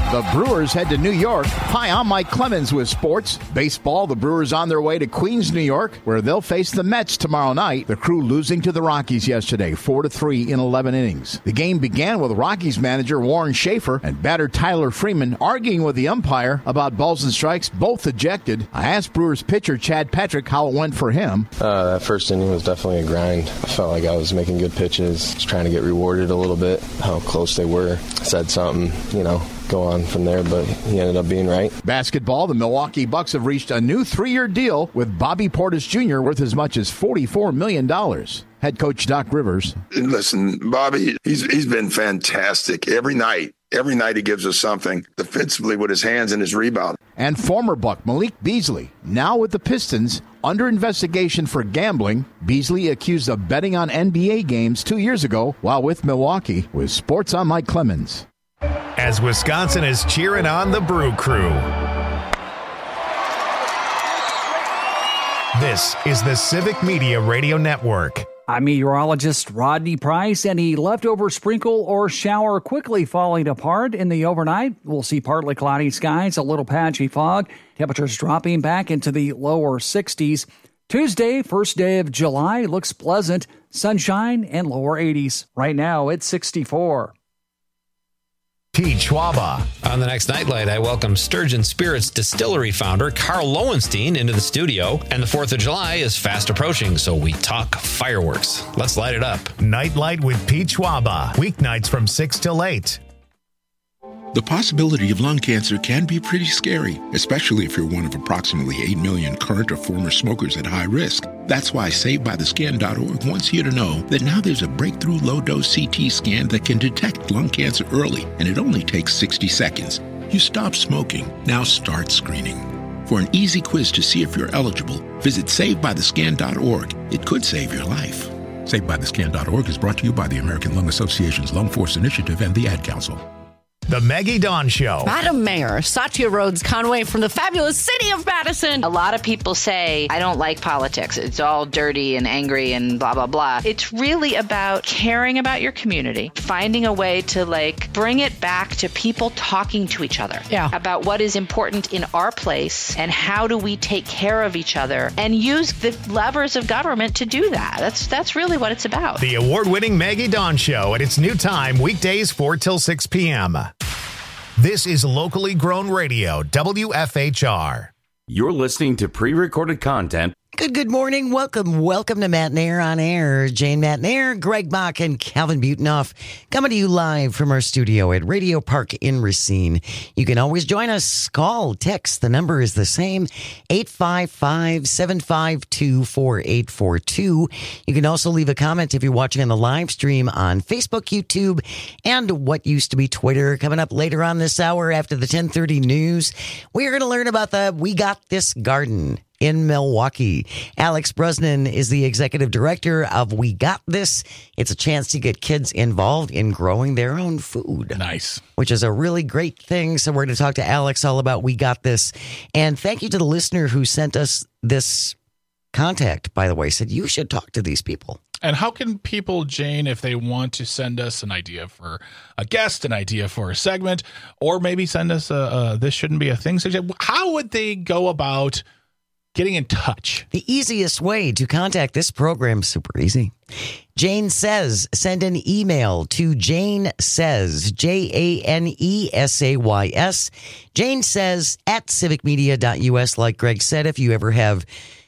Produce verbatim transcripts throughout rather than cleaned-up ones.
The Brewers head to New York. Hi, I'm Mike Clemens with sports. Baseball, the Brewers on their way to Queens, New York, where they'll face the Mets tomorrow night. The Crew losing to the Rockies yesterday, four to three in eleven innings. The game began with Rockies manager Warren Schaefer and batter Tyler Freeman arguing with the umpire about balls and strikes, both ejected. I asked Brewers pitcher Chad Patrick how it went for him. Uh, that first inning was definitely a grind. I felt like I was making good pitches, just trying to get rewarded a little bit, how close they were. Said something, you know, go on from there, but he ended up being right. Basketball, the Milwaukee Bucks have reached a new three-year deal with Bobby Portis Junior worth as much as forty-four million dollars. Head coach Doc Rivers. Listen, Bobby, he's he's been fantastic every night. Every night he gives us something defensively with his hands and his rebound. And former Buck Malik Beasley, now with the Pistons, under investigation for gambling. Beasley accused of betting on N B A games two years ago while with Milwaukee. With Sports, I'm Mike Clemens. As Wisconsin is cheering on the Brew Crew. This is the Civic Media Radio Network. I'm meteorologist Rodney Price. Any leftover sprinkle or shower quickly falling apart in the overnight. We'll see partly cloudy skies, a little patchy fog. Temperatures dropping back into the lower sixties. Tuesday, first day of July, looks pleasant. Sunshine and lower eighties. Right now, it's sixty-four. Pete Schwaba. On the next Nightlight, I welcome Sturgeon Spirits Distillery founder Carl Lowenstein into the studio. And the fourth of July is fast approaching, so we talk fireworks. Let's light it up. Nightlight with Pete Schwaba. Weeknights from six till eight. The possibility of lung cancer can be pretty scary, especially if you're one of approximately eight million current or former smokers at high risk. That's why Saved By The Scan dot org wants you to know that now there's a breakthrough low-dose C T scan that can detect lung cancer early, and it only takes sixty seconds. You stop smoking, now start screening. For an easy quiz to see if you're eligible, visit Saved By The Scan dot org. It could save your life. Saved By The Scan dot org is brought to you by the American Lung Association's Lung Force Initiative and the Ad Council. The Maggie Dawn Show. Madam Mayor, Satya Rhodes Conway from the fabulous city of Madison. A lot of people say, I don't like politics. It's all dirty and angry and blah, blah, blah. It's really about caring about your community, finding a way to like bring it back to people talking to each other yeah. about what is important in our place and how do we take care of each other and use the levers of government to do that. That's, that's really what it's about. The award-winning Maggie Dawn Show at its new time, weekdays four till six p.m. This is locally grown radio, W F H R. You're listening to pre-recorded content. Good, good morning. Welcome, welcome to Matt Nair on Air. Jane Matt Nair, Greg Bach, and Calvin Butenoff coming to you live from our studio at Radio Park in Racine. You can always join us. Call, text. The number is the same, eight five five, seven five two, four eight four two. You can also leave a comment if you're watching on the live stream on Facebook, YouTube, and what used to be Twitter. Coming up later on this hour after the ten thirty news, we are going to learn about the We Got This Garden in Milwaukee. Alex Brosnan is the executive director of We Got This. It's a chance to get kids involved in growing their own food. Nice. Which is a really great thing. So we're going to talk to Alex all about We Got This. And thank you to the listener who sent us this contact, by the way, said you should talk to these people. And how can people, Jane, if they want to send us an idea for a guest, an idea for a segment, or maybe send us a, a This Shouldn't Be a Thing suggestion, how would they go about getting in touch? The easiest way to contact this program, super easy. Jane Says, send an email to Jane Says, J A N E S A Y S, Jane Says at civic media dot U S. Like Greg said, if you ever have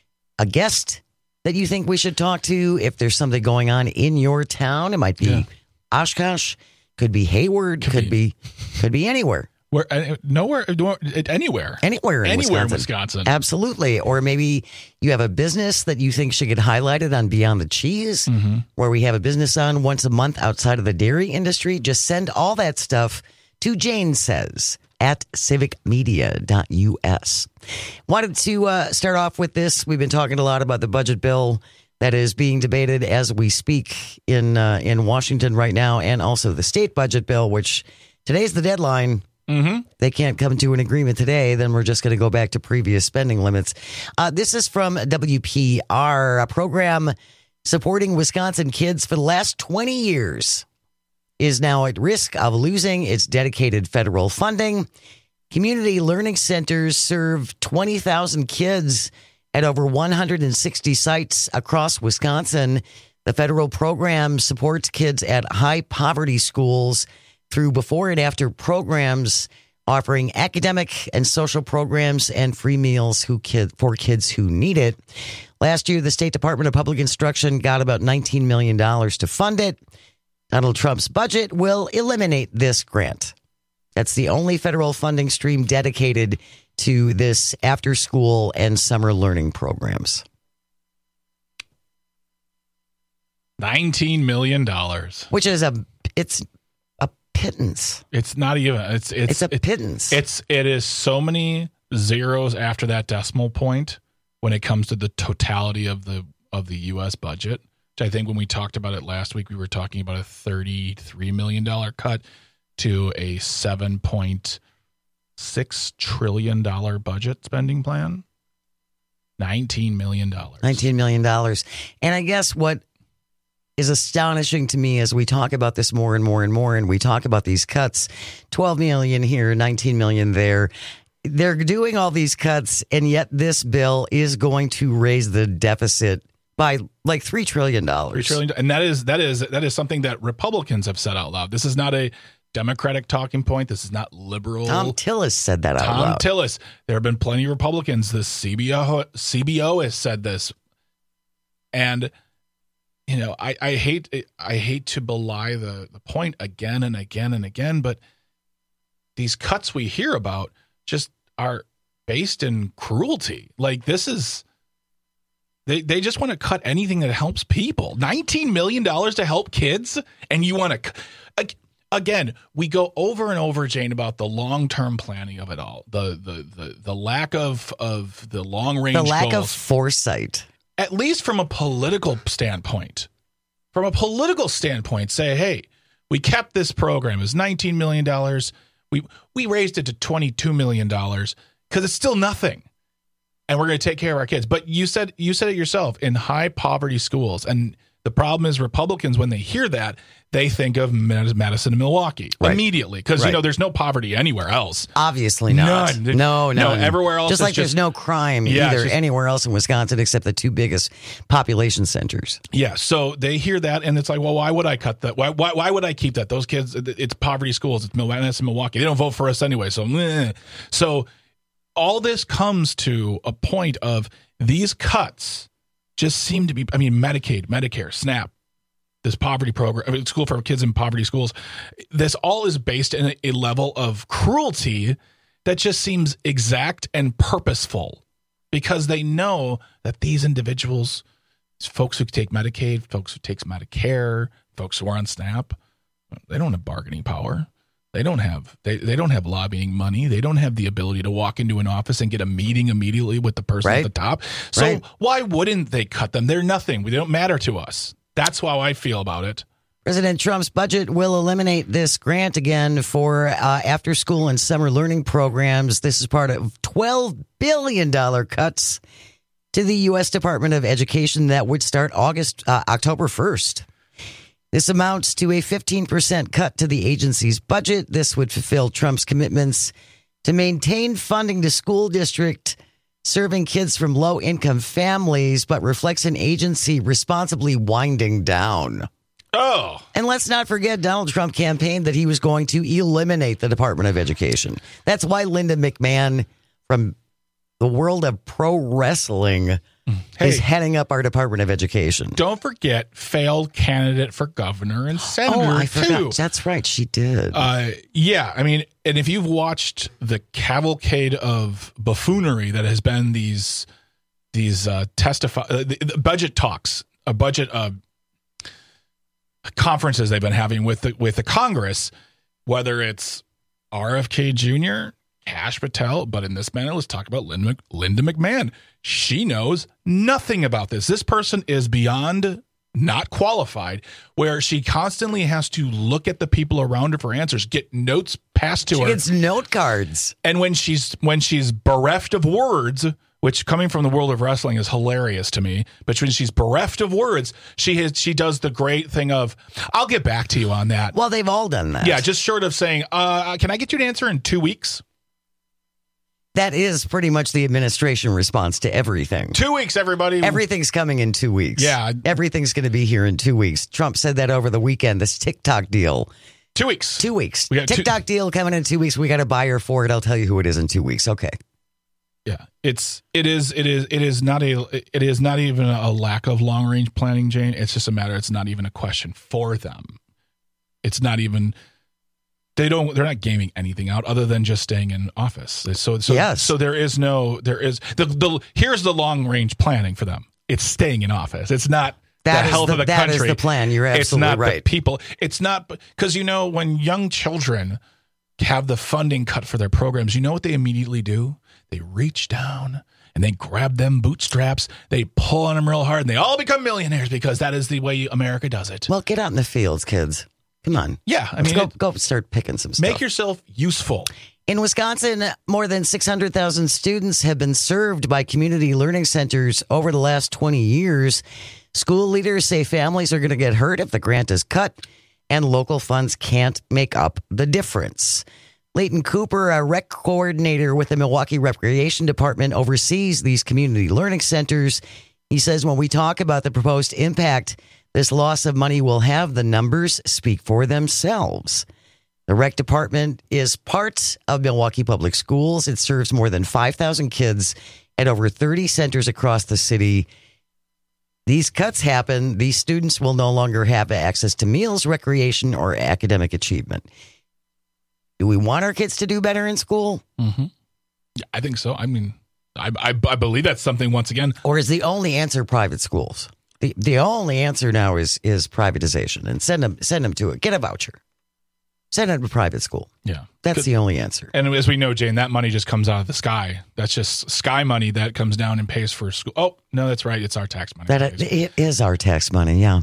a guest that you think we should talk to, if there's something going on in your town, it might be yeah. Oshkosh, could be Hayward, could, could be. be could be anywhere. Where uh, nowhere, anywhere, anywhere, in anywhere Wisconsin. in Wisconsin, absolutely. Or maybe you have a business that you think should get highlighted on Beyond the Cheese, mm-hmm. where we have a business on once a month outside of the dairy industry. Just send all that stuff to Jane Says at civic media dot U S. Wanted to uh, start off with this. We've been talking a lot about the budget bill that is being debated as we speak in uh, in Washington right now, and also the state budget bill, which today's the deadline. Mm-hmm. They can't come to an agreement today, then we're just going to go back to previous spending limits. Uh, this is from W P R, a program supporting Wisconsin kids for the last twenty years. is now at risk of losing its dedicated federal funding. Community learning centers serve twenty thousand kids at over one hundred sixty sites across Wisconsin. The federal program supports kids at high poverty schools through before and after programs offering academic and social programs and free meals who kid, for kids who need it. Last year, the State Department of Public Instruction got about nineteen million dollars to fund it. Donald Trump's budget will eliminate this grant. That's the only federal funding stream dedicated to this after-school and summer learning programs. nineteen million dollars. Which is a, it's a pittance. It's not even, it's, it's, it's a pittance. It's, it is so many zeros after that decimal point when it comes to the totality of the, of the U S budget, which I think when we talked about it last week, we were talking about a thirty-three million dollars cut to a seven point six trillion dollars budget spending plan. nineteen million dollars. nineteen million dollars. And I guess what is astonishing to me as we talk about this more and more and more, and we talk about these cuts, twelve million here, nineteen million there. They're doing all these cuts, and yet this bill is going to raise the deficit by like three trillion dollars. Three trillion, and that is that is that is something that Republicans have said out loud. This is not a Democratic talking point. This is not liberal. Tom Tillis said that out Tom loud. Tom Tillis. There have been plenty of Republicans. The C B O C B O has said this, and you know, I, I hate I hate to belie the, the point again and again and again, but these cuts we hear about just are based in cruelty. Like this is, they they just want to cut anything that helps people. nineteen million dollars to help kids, and you want to, again, we go over and over, Jane, about the long-term planning of it all, the the the, the lack of, of the long-range goals. The lack goals. of foresight. At least from a political standpoint. From a political standpoint, say, hey, we kept this program. It was nineteen million dollars. We we raised it to twenty-two million dollars because it's still nothing. And we're going to take care of our kids. But you said you said it yourself, in high poverty schools. And the problem is Republicans, when they hear that, they think of Madison and Milwaukee right. immediately. Because, right. you know, there's no poverty anywhere else. Obviously not. None. No, no. No, everywhere else Just like just, there's no crime yeah, either just, anywhere else in Wisconsin except the two biggest population centers. Yeah, so they hear that, and it's like, well, why would I cut that? Why why, why would I keep that? Those kids, it's poverty schools. It's Madison and Milwaukee. They don't vote for us anyway. So, meh. so all this comes to a point of these cuts just seem to be, I mean, Medicaid, Medicare, SNAP, this poverty program, I mean, school for kids in poverty schools. This all is based in a, a level of cruelty that just seems exact and purposeful because they know that these individuals, folks who take Medicaid, folks who take Medicare, folks who are on SNAP, they don't have bargaining power. They don't have they, they don't have lobbying money. They don't have the ability to walk into an office and get a meeting immediately with the person right. at the top. So right. why wouldn't they cut them? They're nothing. They don't matter to us. That's how I feel about it. President Trump's budget will eliminate this grant again for uh, after school and summer learning programs. This is part of twelve billion dollars cuts to the U S Department of Education that would start August, uh, October first. This amounts to a fifteen percent cut to the agency's budget. This would fulfill Trump's commitments to maintain funding to school district serving kids from low-income families, but reflects an agency responsibly winding down. Oh. And let's not forget, Donald Trump campaigned that he was going to eliminate the Department of Education. That's why Linda McMahon from the world of pro wrestling hey, is heading up our Department of Education. Don't forget, failed candidate for governor and senator, oh, I too. Forgot. That's right, she did. Uh, yeah, I mean, and if you've watched the cavalcade of buffoonery that has been these these uh, testify uh, the, the budget talks, a budget uh, conferences they've been having with the, with the Congress, whether it's R F K Junior, Kash Patel, but in this manner, let's talk about Linda, Linda McMahon. She knows nothing about this. This person is beyond not qualified, where she constantly has to look at the people around her for answers, get notes passed to she her. She gets note cards. And when she's when she's bereft of words, which coming from the world of wrestling is hilarious to me. But when she's bereft of words, she has, she does the great thing of, I'll get back to you on that. Well, they've all done that. Yeah, just short of saying, uh, can I get you an answer in two weeks? That is pretty much the administration response to everything. Two weeks, everybody. Everything's coming in two weeks. Yeah. Everything's going to be here in two weeks. Trump said that over the weekend, this TikTok deal. Two weeks. Two weeks. We got TikTok two- deal coming in two weeks. We got a buyer for it. I'll tell you who it is in two weeks. Okay. Yeah, it's it is it is it is not a it is not even a lack of long range planning, Jane. It's just a matter. It's not even a question for them. It's not even. They don't. They're not gaming anything out other than just staying in office. So, so, yes. so there is no. There is the the. Here's the long range planning for them. It's staying in office. It's not that the is health the, of the that country. That is the plan. You're absolutely it's not right. The people. It's not because you know when young children have the funding cut for their programs, you know what they immediately do? They reach down and they grab them bootstraps. They pull on them real hard, and they all become millionaires because that is the way America does it. Well, get out in the fields, kids. Come on. Yeah, I Let's mean, go, it, go start picking some stuff. Make yourself useful. In Wisconsin, more than six hundred thousand students have been served by community learning centers over the last twenty years. School leaders say families are going to get hurt if the grant is cut, and local funds can't make up the difference. Leighton Cooper, a rec coordinator with the Milwaukee Recreation Department, oversees these community learning centers. He says when we talk about the proposed impact this loss of money will have, the numbers speak for themselves. The rec department is part of Milwaukee Public Schools. It serves more than five thousand kids at over thirty centers across the city. These cuts happen. These students will no longer have access to meals, recreation, or academic achievement. Do we want our kids to do better in school? Mm-hmm. Yeah, I think so. I mean, I, I, I believe that's something once again. Or is the only answer private schools? The the only answer now is is privatization, and send them send them to it. Get a voucher. Send them to private school. Yeah. That's the only answer. And as we know, Jane, that money just comes out of the sky. That's just sky money that comes down and pays for school. Oh, no, that's right. It's our tax money. That it is our tax money, yeah.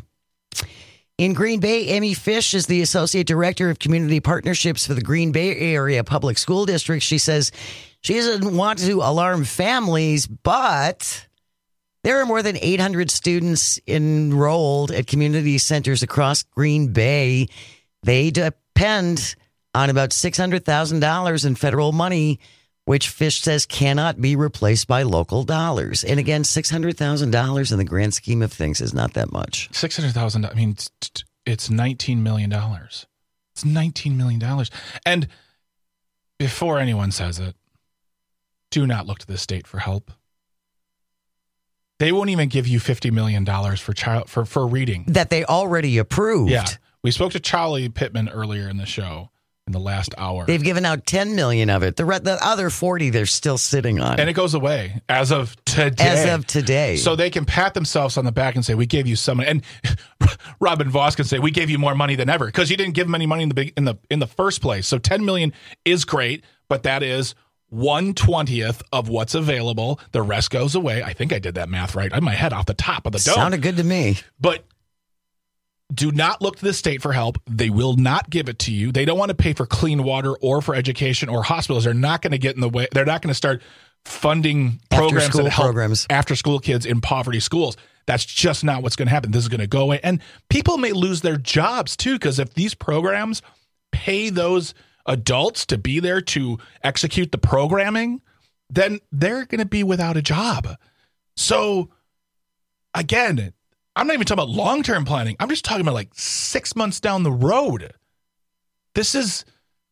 In Green Bay, Amy Fish is the Associate Director of Community Partnerships for the Green Bay Area Public School District. She says she doesn't want to alarm families, but there are more than eight hundred students enrolled at community centers across Green Bay. They depend on about six hundred thousand dollars in federal money, which Fish says cannot be replaced by local dollars. And again, six hundred thousand dollars in the grand scheme of things is not that much. six hundred thousand dollars. I mean, it's nineteen million dollars. It's nineteen million dollars. And before anyone says it, do not look to the state for help. They won't even give you fifty million dollars for child for, for reading. That they already approved. Yeah. We spoke to Charlie Pittman earlier in the show in the last hour. They've given out ten million dollars of it. The, re- the other forty they're still sitting on. And it goes away as of today. As of today. So they can pat themselves on the back and say, we gave you some money. And Robin Voss can say, we gave you more money than ever because you didn't give them any money in the big, in the in the first place. So ten million dollars is great, but that is one twentieth of what's available. The rest goes away. I think I did that math right. I had my head off the top of the dome. Sounded good to me. But do not look to the state for help. They will not give it to you. They don't want to pay for clean water or for education or hospitals. They're not going to get in the way. They're not going to start funding programs After-school that help programs. after school kids in poverty schools. That's just not what's going to happen. This is going to go away. And people may lose their jobs too, because if these programs pay those adults to be there to execute the programming, then they're going to be without a job. So again, I'm not even talking about long-term planning. I'm just talking about like six months down the road. This is,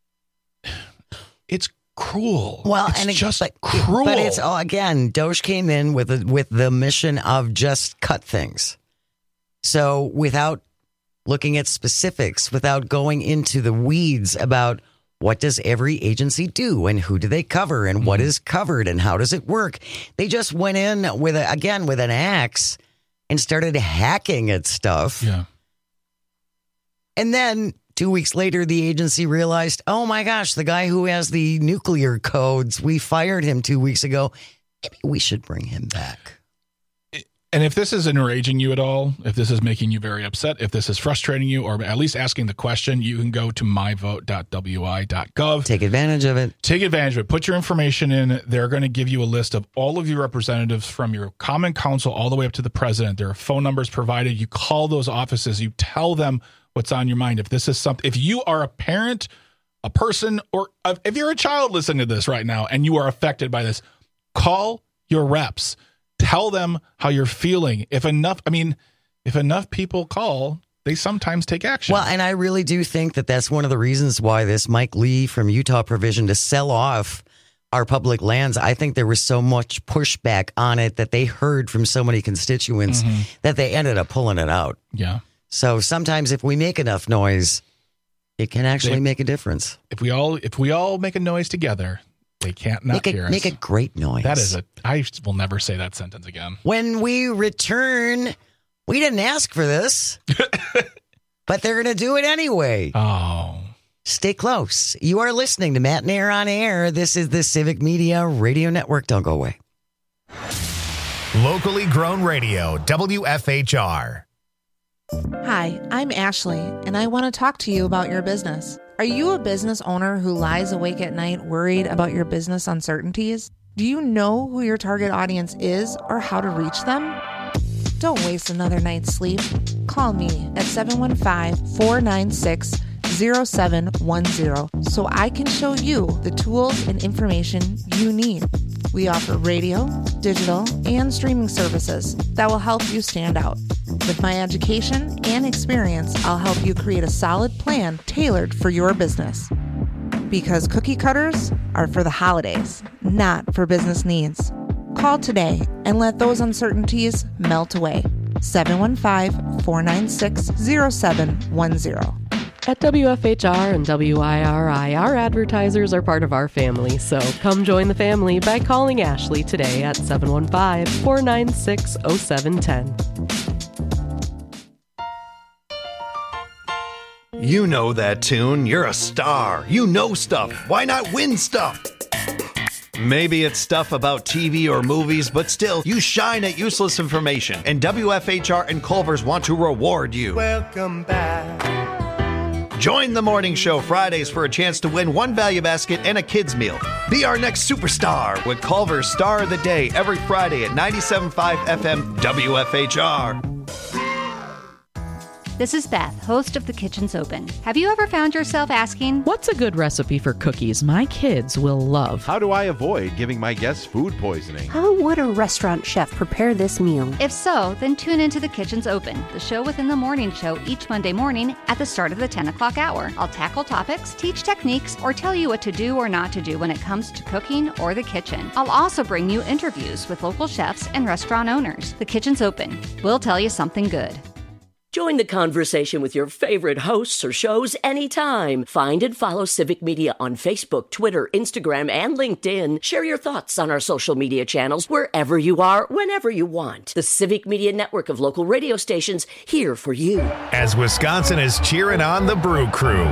it's cruel. Well, it's and it, just but, cruel. But it's all again. Doge came in with a, with the mission of just cut things. So without looking at specifics, without going into the weeds about what does every agency do and who do they cover and mm-hmm. what is covered and how does it work, they just went in with a, again with an axe and started hacking at stuff. Yeah. And then two weeks later, the agency realized, oh my gosh, the guy who has the nuclear codes, we fired him two weeks ago. Maybe we should bring him back. And if this is enraging you at all, if this is making you very upset, if this is frustrating you, or at least asking the question, you can go to my vote dot w i dot gov. Take advantage of it. Take advantage of it. Put your information in. They're going to give you a list of all of your representatives from your common council all the way up to the president. There are phone numbers provided. You call those offices. You tell them what's on your mind. If this is something, if you are a parent, a person, or if you're a child listening to this right now and you are affected by this, call your reps. Tell them how you're feeling. If enough, I mean, if enough people call, they sometimes take action. Well, and I really do think that that's one of the reasons why this Mike Lee from Utah provision to sell off our public lands, I think there was so much pushback on it that they heard from so many constituents mm-hmm. that they ended up pulling it out. Yeah. So sometimes if we make enough noise, it can actually they, make a difference. If we all if we all make a noise together, they can't not make a, hear us. Make a great noise. That is a. I will never say that sentence again. When we return, we didn't ask for this, but they're going to do it anyway. Oh. Stay close. You are listening to Matt and Air on Air. This is the Civic Media Radio Network. Don't go away. Locally grown radio, W F H R. Hi, I'm Ashley, and I want to talk to you about your business. Are you a business owner who lies awake at night worried about your business uncertainties? Do you know who your target audience is or how to reach them? Don't waste another night's sleep. Call me at seven one five, four nine six, zero seven one zero so I can show you the tools and information you need. We offer radio, digital, and streaming services that will help you stand out. With my education and experience, I'll help you create a solid plan tailored for your business. Because cookie cutters are for the holidays, not for business needs. Call today and let those uncertainties melt away. seven one five, four nine six, zero seven one zero. At W F H R and W I R I, our advertisers are part of our family, so come join the family by calling Ashley today at seven one five, four nine six, zero seven one zero. You know that tune. You're a star. You know stuff. Why not win stuff? Maybe it's stuff about T V or movies, but still, you shine at useless information, and W F H R and Culver's want to reward you. Welcome back. Join the morning show Fridays for a chance to win one value basket and a kid's meal. Be our next superstar with Culver's Star of the Day every Friday at ninety-seven point five F M W F H R. This is Beth, host of The Kitchen's Open. Have you ever found yourself asking, what's a good recipe for cookies my kids will love? How do I avoid giving my guests food poisoning? How would a restaurant chef prepare this meal? If so, then tune into The Kitchen's Open, the show within the morning show each Monday morning at the start of the ten o'clock hour. I'll tackle topics, teach techniques, or tell you what to do or not to do when it comes to cooking or the kitchen. I'll also bring you interviews with local chefs and restaurant owners. The Kitchen's Open. We'll tell you something good. Join the conversation with your favorite hosts or shows anytime. Find and follow Civic Media on Facebook, Twitter, Instagram, and LinkedIn. Share your thoughts on our social media channels wherever you are, whenever you want. The Civic Media network of local radio stations here for you. As Wisconsin is cheering on the Brew Crew.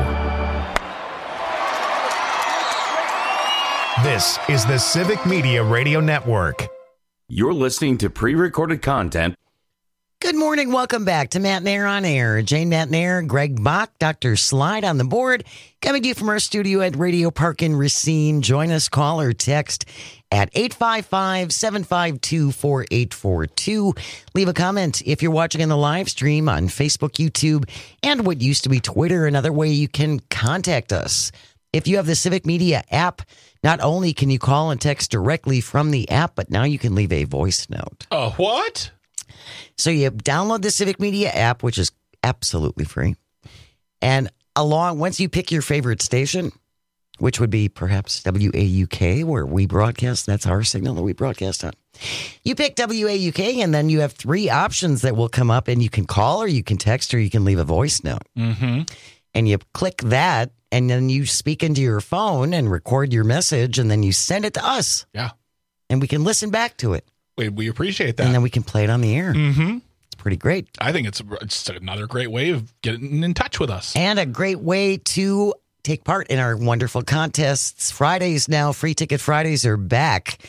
This is the Civic Media Radio Network. You're listening to pre-recorded content. Good morning. Welcome back to Matt and Air on Air. Jane Matt and Air, Greg Bach, Doctor Slide on the board. Coming to you from our studio at Radio Park in Racine. Join us, call or text at eight five five, seven five two, four eight four two. Leave a comment if you're watching in the live stream on Facebook, YouTube, and what used to be Twitter. Another way you can contact us. If you have the Civic Media app, not only can you call and text directly from the app, but now you can leave a voice note. Oh, uh, what? So you download the Civic Media app, which is absolutely free. And along, once you pick your favorite station, which would be perhaps W A U K, where we broadcast, that's our signal that we broadcast on. You pick W A U K, and then you have three options that will come up, and you can call, or you can text, or you can leave a voice note. Mm-hmm. And you click that, and then you speak into your phone and record your message, and then you send it to us. Yeah. And we can listen back to it. We, we appreciate that. And then we can play it on the air. Mm-hmm. It's pretty great. I think it's, it's another great way of getting in touch with us. And a great way to take part in our wonderful contests. Fridays now, Free Ticket Fridays are back.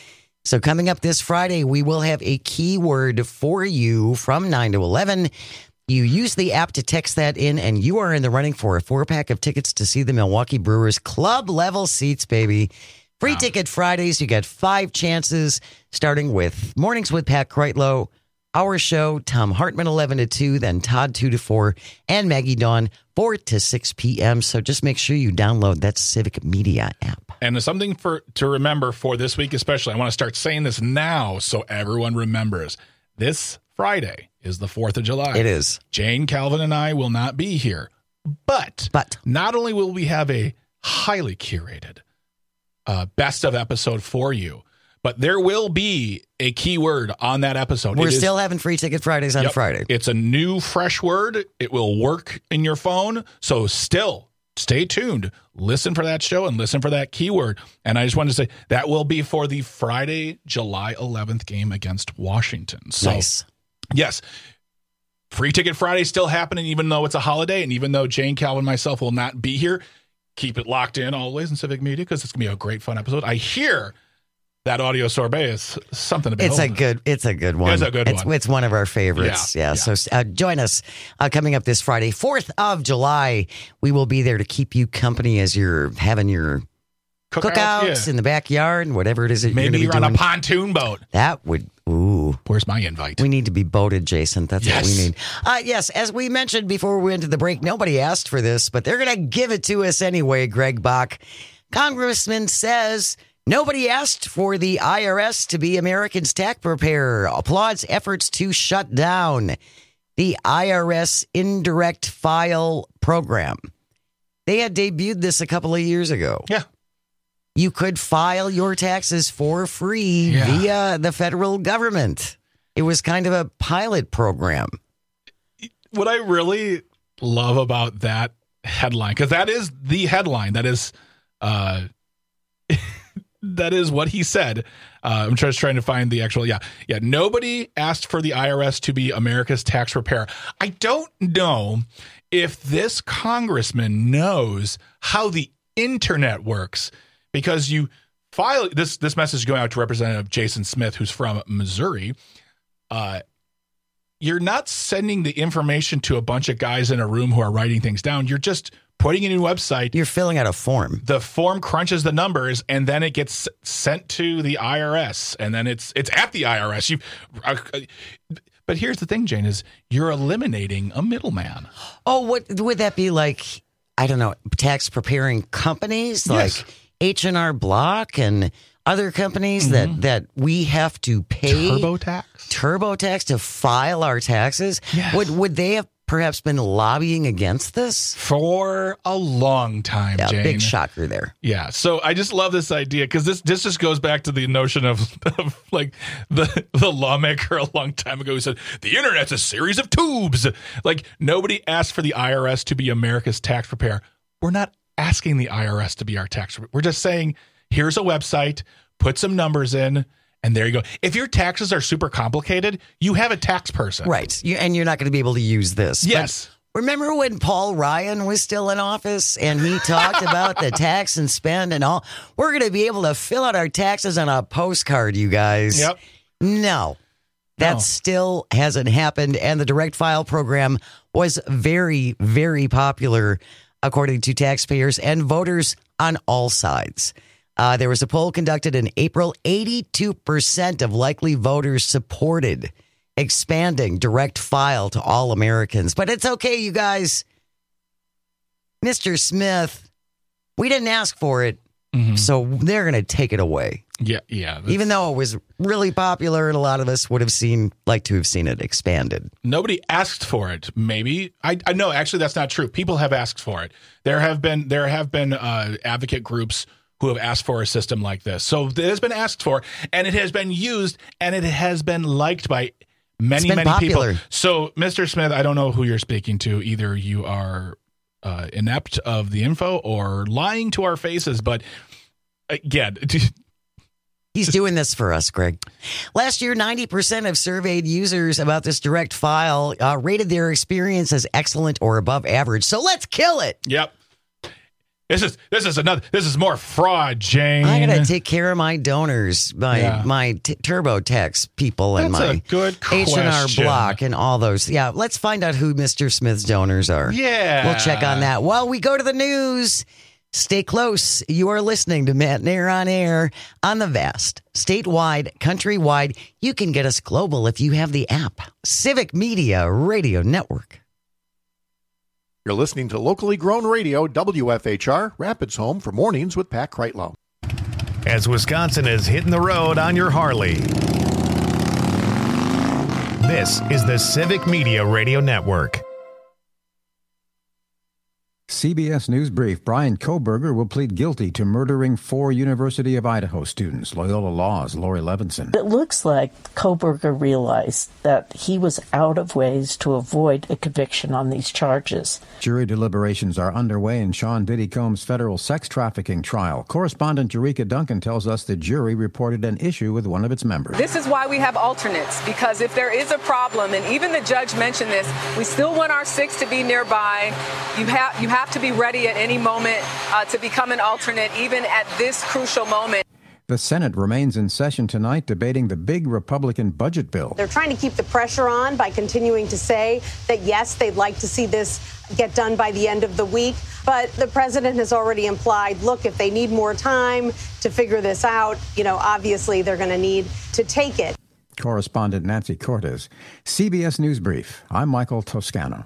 So coming up this Friday, we will have a keyword for you from nine to eleven. You use the app to text that in, and you are in the running for a four-pack of tickets to see the Milwaukee Brewers club-level seats, baby. Free wow. ticket Fridays. You get five chances, starting with Mornings with Pat Kreitlow, our show, Tom Hartman, eleven to two, then Todd, two to four, and Maggie Dawn, four to six p.m. So just make sure you download that Civic Media app. And there's something for to remember for this week especially. I want to start saying this now so everyone remembers. This Friday is the fourth of July. It is. Jane, Calvin, and I will not be here. But, but. not only will we have a highly curated uh, best of episode for you, but there will be a keyword on that episode. We're it still is, having Free Ticket Fridays on yep, Friday. It's a new, fresh word. It will work in your phone. So still, stay tuned. Listen for that show and listen for that keyword. And I just wanted to say that will be for the Friday, July eleventh game against Washington. So, nice. Yes. Free Ticket Friday still happening, even though it's a holiday. And even though Jane, Calvin, and myself will not be here, keep it locked in always in Civic Media because it's going to be a great, fun episode. I hear that audio sorbet is something to behold. It's a good, it's a good one. It's a good it's, one. It's one of our favorites. Yeah. yeah. yeah. So uh, join us uh, coming up this Friday, fourth of July. We will be there to keep you company as you're having your cookouts, cookouts yeah. in the backyard and whatever it is that Maybe you're, you're doing. on a pontoon boat. That would, ooh. Where's my invite? We need to be boated, Jason. That's yes. what we need. Uh, yes, as we mentioned before we went to the break, nobody asked for this, but they're going to give it to us anyway, Greg Bach. Congressman says nobody asked for the I R S to be Americans' tax preparer. Applauds efforts to shut down the I R S indirect file program. They had debuted this a couple of years ago. Yeah. You could file your taxes for free yeah. via the federal government. It was kind of a pilot program. What I really love about that headline, because that is the headline, that is uh, that is what he said. Uh, I'm just trying to find the actual, yeah. Yeah, nobody asked for the I R S to be America's tax preparer. I don't know if this congressman knows how the internet works. Because you file this, this message is going out to Representative Jason Smith, who's from Missouri. Uh, you're not sending the information to a bunch of guys in a room who are writing things down. You're just putting it in a website. You're filling out a form. The form crunches the numbers, and then it gets sent to the I R S, and then it's it's at the I R S. You, uh, but here's the thing, Jane, is you're eliminating a middleman. Oh, what would that be like? I don't know, tax preparing companies yes. like H and R Block and other companies mm-hmm. that, that we have to pay TurboTax TurboTax to file our taxes. Yes. Would would they have perhaps been lobbying against this for a long time? Yeah, Jane. Big shocker there. Yeah, so I just love this idea because this this just goes back to the notion of, of like the the lawmaker a long time ago who said the internet's a series of tubes. Like nobody asked for the I R S to be America's tax preparer. We're not asking the I R S to be our tax. We're just saying, here's a website, put some numbers in, and there you go. If your taxes are super complicated, you have a tax person. Right. You, and you're not going to be able to use this. Yes. But remember when Paul Ryan was still in office and he talked about the tax and spend and all? We're going to be able to fill out our taxes on a postcard, you guys. Yep. No. That no. still hasn't happened. And the direct file program was very, very popular according to taxpayers and voters on all sides. Uh, there was a poll conducted in April. eighty-two percent of likely voters supported expanding direct file to all Americans. But it's okay, you guys. Mister Smith, we didn't ask for it, mm-hmm. so they're going to take it away. Yeah, yeah. Even though it was really popular and a lot of us would have seen, like to have seen it expanded. Nobody asked for it. Maybe I, I know. Actually, that's not true. People have asked for it. There have been there have been uh, advocate groups who have asked for a system like this. So it has been asked for, and it has been used, and it has been liked by many many popular. people. So, Mister Smith, I don't know who you're speaking to. Either you are uh, inept of the info or lying to our faces. But again. He's doing this for us, Greg. Last year, ninety percent of surveyed users about this direct file uh, rated their experience as excellent or above average. So let's kill it. Yep. This is this is another. This is more fraud, Jane. I gotta take care of my donors, my Yeah. my t- TurboTax people, and That's a my good H and R question. Block, and all those. Yeah, let's find out who Mister Smith's donors are. Yeah. we'll check on that. While we go to the news, stay close. You are listening to Matt Nair on Air on the vast, statewide, countrywide. You can get us global if you have the app. Civic Media Radio Network. You're listening to locally grown radio, W F H R, Rapids Home for Mornings with Pat Kreitlow. As Wisconsin is hitting the road on your Harley. This is the Civic Media Radio Network. C B S News Brief. Brian Kohberger will plead guilty to murdering four University of Idaho students. Loyola Law's Lori Levinson. It looks like Kohberger realized that he was out of ways to avoid a conviction on these charges. Jury deliberations are underway in Sean Diddy Combs' federal sex trafficking trial. Correspondent Eureka Duncan tells us the jury reported an issue with one of its members. This is why we have alternates, because if there is a problem, and even the judge mentioned this, we still want our six to be nearby. You have you have to be ready at any moment uh, to become an alternate, even at this crucial moment. The Senate remains in session tonight debating the big Republican budget bill. They're trying to keep the pressure on by continuing to say that, yes, they'd like to see this get done by the end of the week. But the president has already implied, look, if they need more time to figure this out, you know, obviously they're going to need to take it. Correspondent Nancy Cortez. C B S News Brief. I'm Michael Toscano.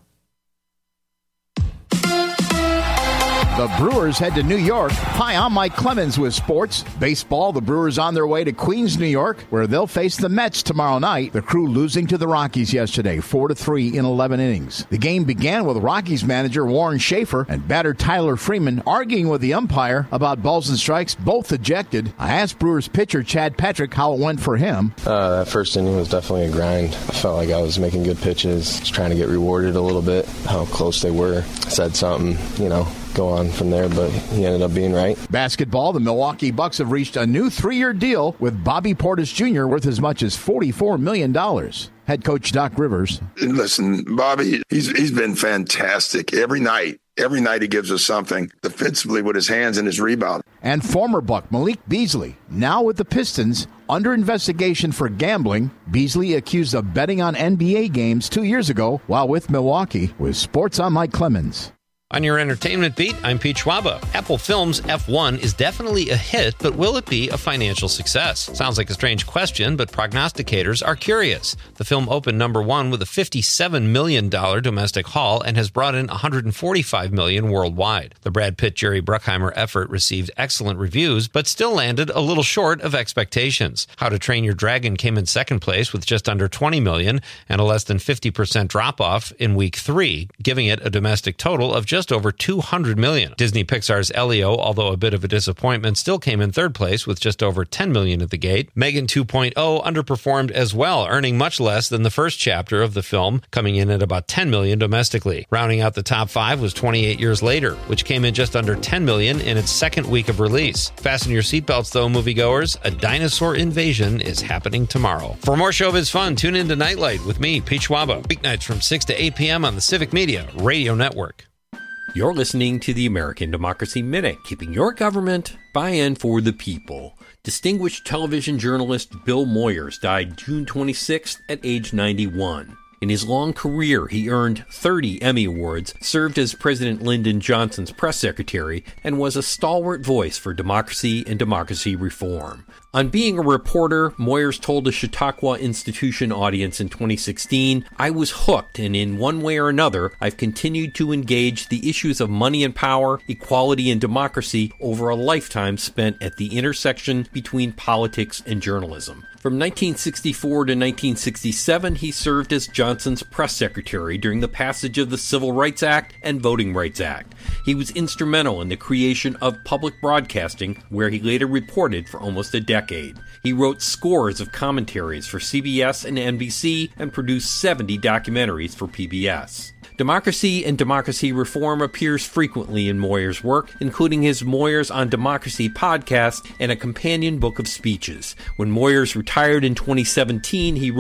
The Brewers head to New York. Hi, I'm Mike Clemens with sports. Baseball, the Brewers on their way to Queens, New York, where they'll face the Mets tomorrow night. The Crew losing to the Rockies yesterday, four to three in eleven innings. The game began with Rockies manager Warren Schaefer and batter Tyler Freeman arguing with the umpire about balls and strikes, both ejected. I asked Brewers pitcher Chad Patrick how it went for him. Uh, that first inning was definitely a grind. I felt like I was making good pitches, just trying to get rewarded a little bit, how close they were. I said something, you know, go on from there, but he ended up being right. Basketball, the Milwaukee Bucks have reached a new three-year deal with Bobby Portis Junior worth as much as forty-four million dollars. Head coach Doc Rivers. Listen, Bobby, he's he's been fantastic every night. Every night he gives us something defensively with his hands and his rebound. And former Buck Malik Beasley, now with the Pistons, under investigation for gambling. Beasley accused of betting on N B A games two years ago while with Milwaukee. With sports, I'm Mike Clemens. On your entertainment beat, I'm Pete Schwaba. Apple Films' F one is definitely a hit, but will it be a financial success? Sounds like a strange question, but prognosticators are curious. The film opened number one with a fifty-seven million dollars domestic haul and has brought in one hundred forty-five million dollars worldwide. The Brad Pitt-Jerry Bruckheimer effort received excellent reviews, but still landed a little short of expectations. How to Train Your Dragon came in second place with just under twenty million dollars and a less than fifty percent drop-off in week three, giving it a domestic total of just just over two hundred million dollars. Disney Pixar's Elio, although a bit of a disappointment, still came in third place with just over ten million dollars at the gate. Megan two point oh underperformed as well, earning much less than the first chapter of the film, coming in at about ten million dollars domestically. Rounding out the top five was twenty-eight Years Later, which came in just under ten million dollars in its second week of release. Fasten your seatbelts though, moviegoers. A dinosaur invasion is happening tomorrow. For more showbiz fun, tune in to Nightlight with me, Pete Schwaba, weeknights from six to eight p.m. on the Civic Media Radio Network. You're listening to the American Democracy Minute, keeping your government by and for the people. Distinguished television journalist Bill Moyers died June twenty-sixth at age ninety-one. In his long career, he earned thirty Emmy Awards, served as President Lyndon Johnson's press secretary, and was a stalwart voice for democracy and democracy reform. On being a reporter, Moyers told a Chautauqua Institution audience in twenty sixteen, "I was hooked, and in one way or another, I've continued to engage the issues of money and power, equality and democracy over a lifetime spent at the intersection between politics and journalism." From nineteen sixty-four to nineteen sixty-seven, he served as Johnson's press secretary during the passage of the Civil Rights Act and Voting Rights Act. He was instrumental in the creation of public broadcasting, where he later reported for almost a decade. He wrote scores of commentaries for C B S and N B C and produced seventy documentaries for P B S. Democracy and democracy reform appears frequently in Moyers' work, including his Moyers on Democracy podcast and a companion book of speeches. When Moyers retired in twenty seventeen, he wrote,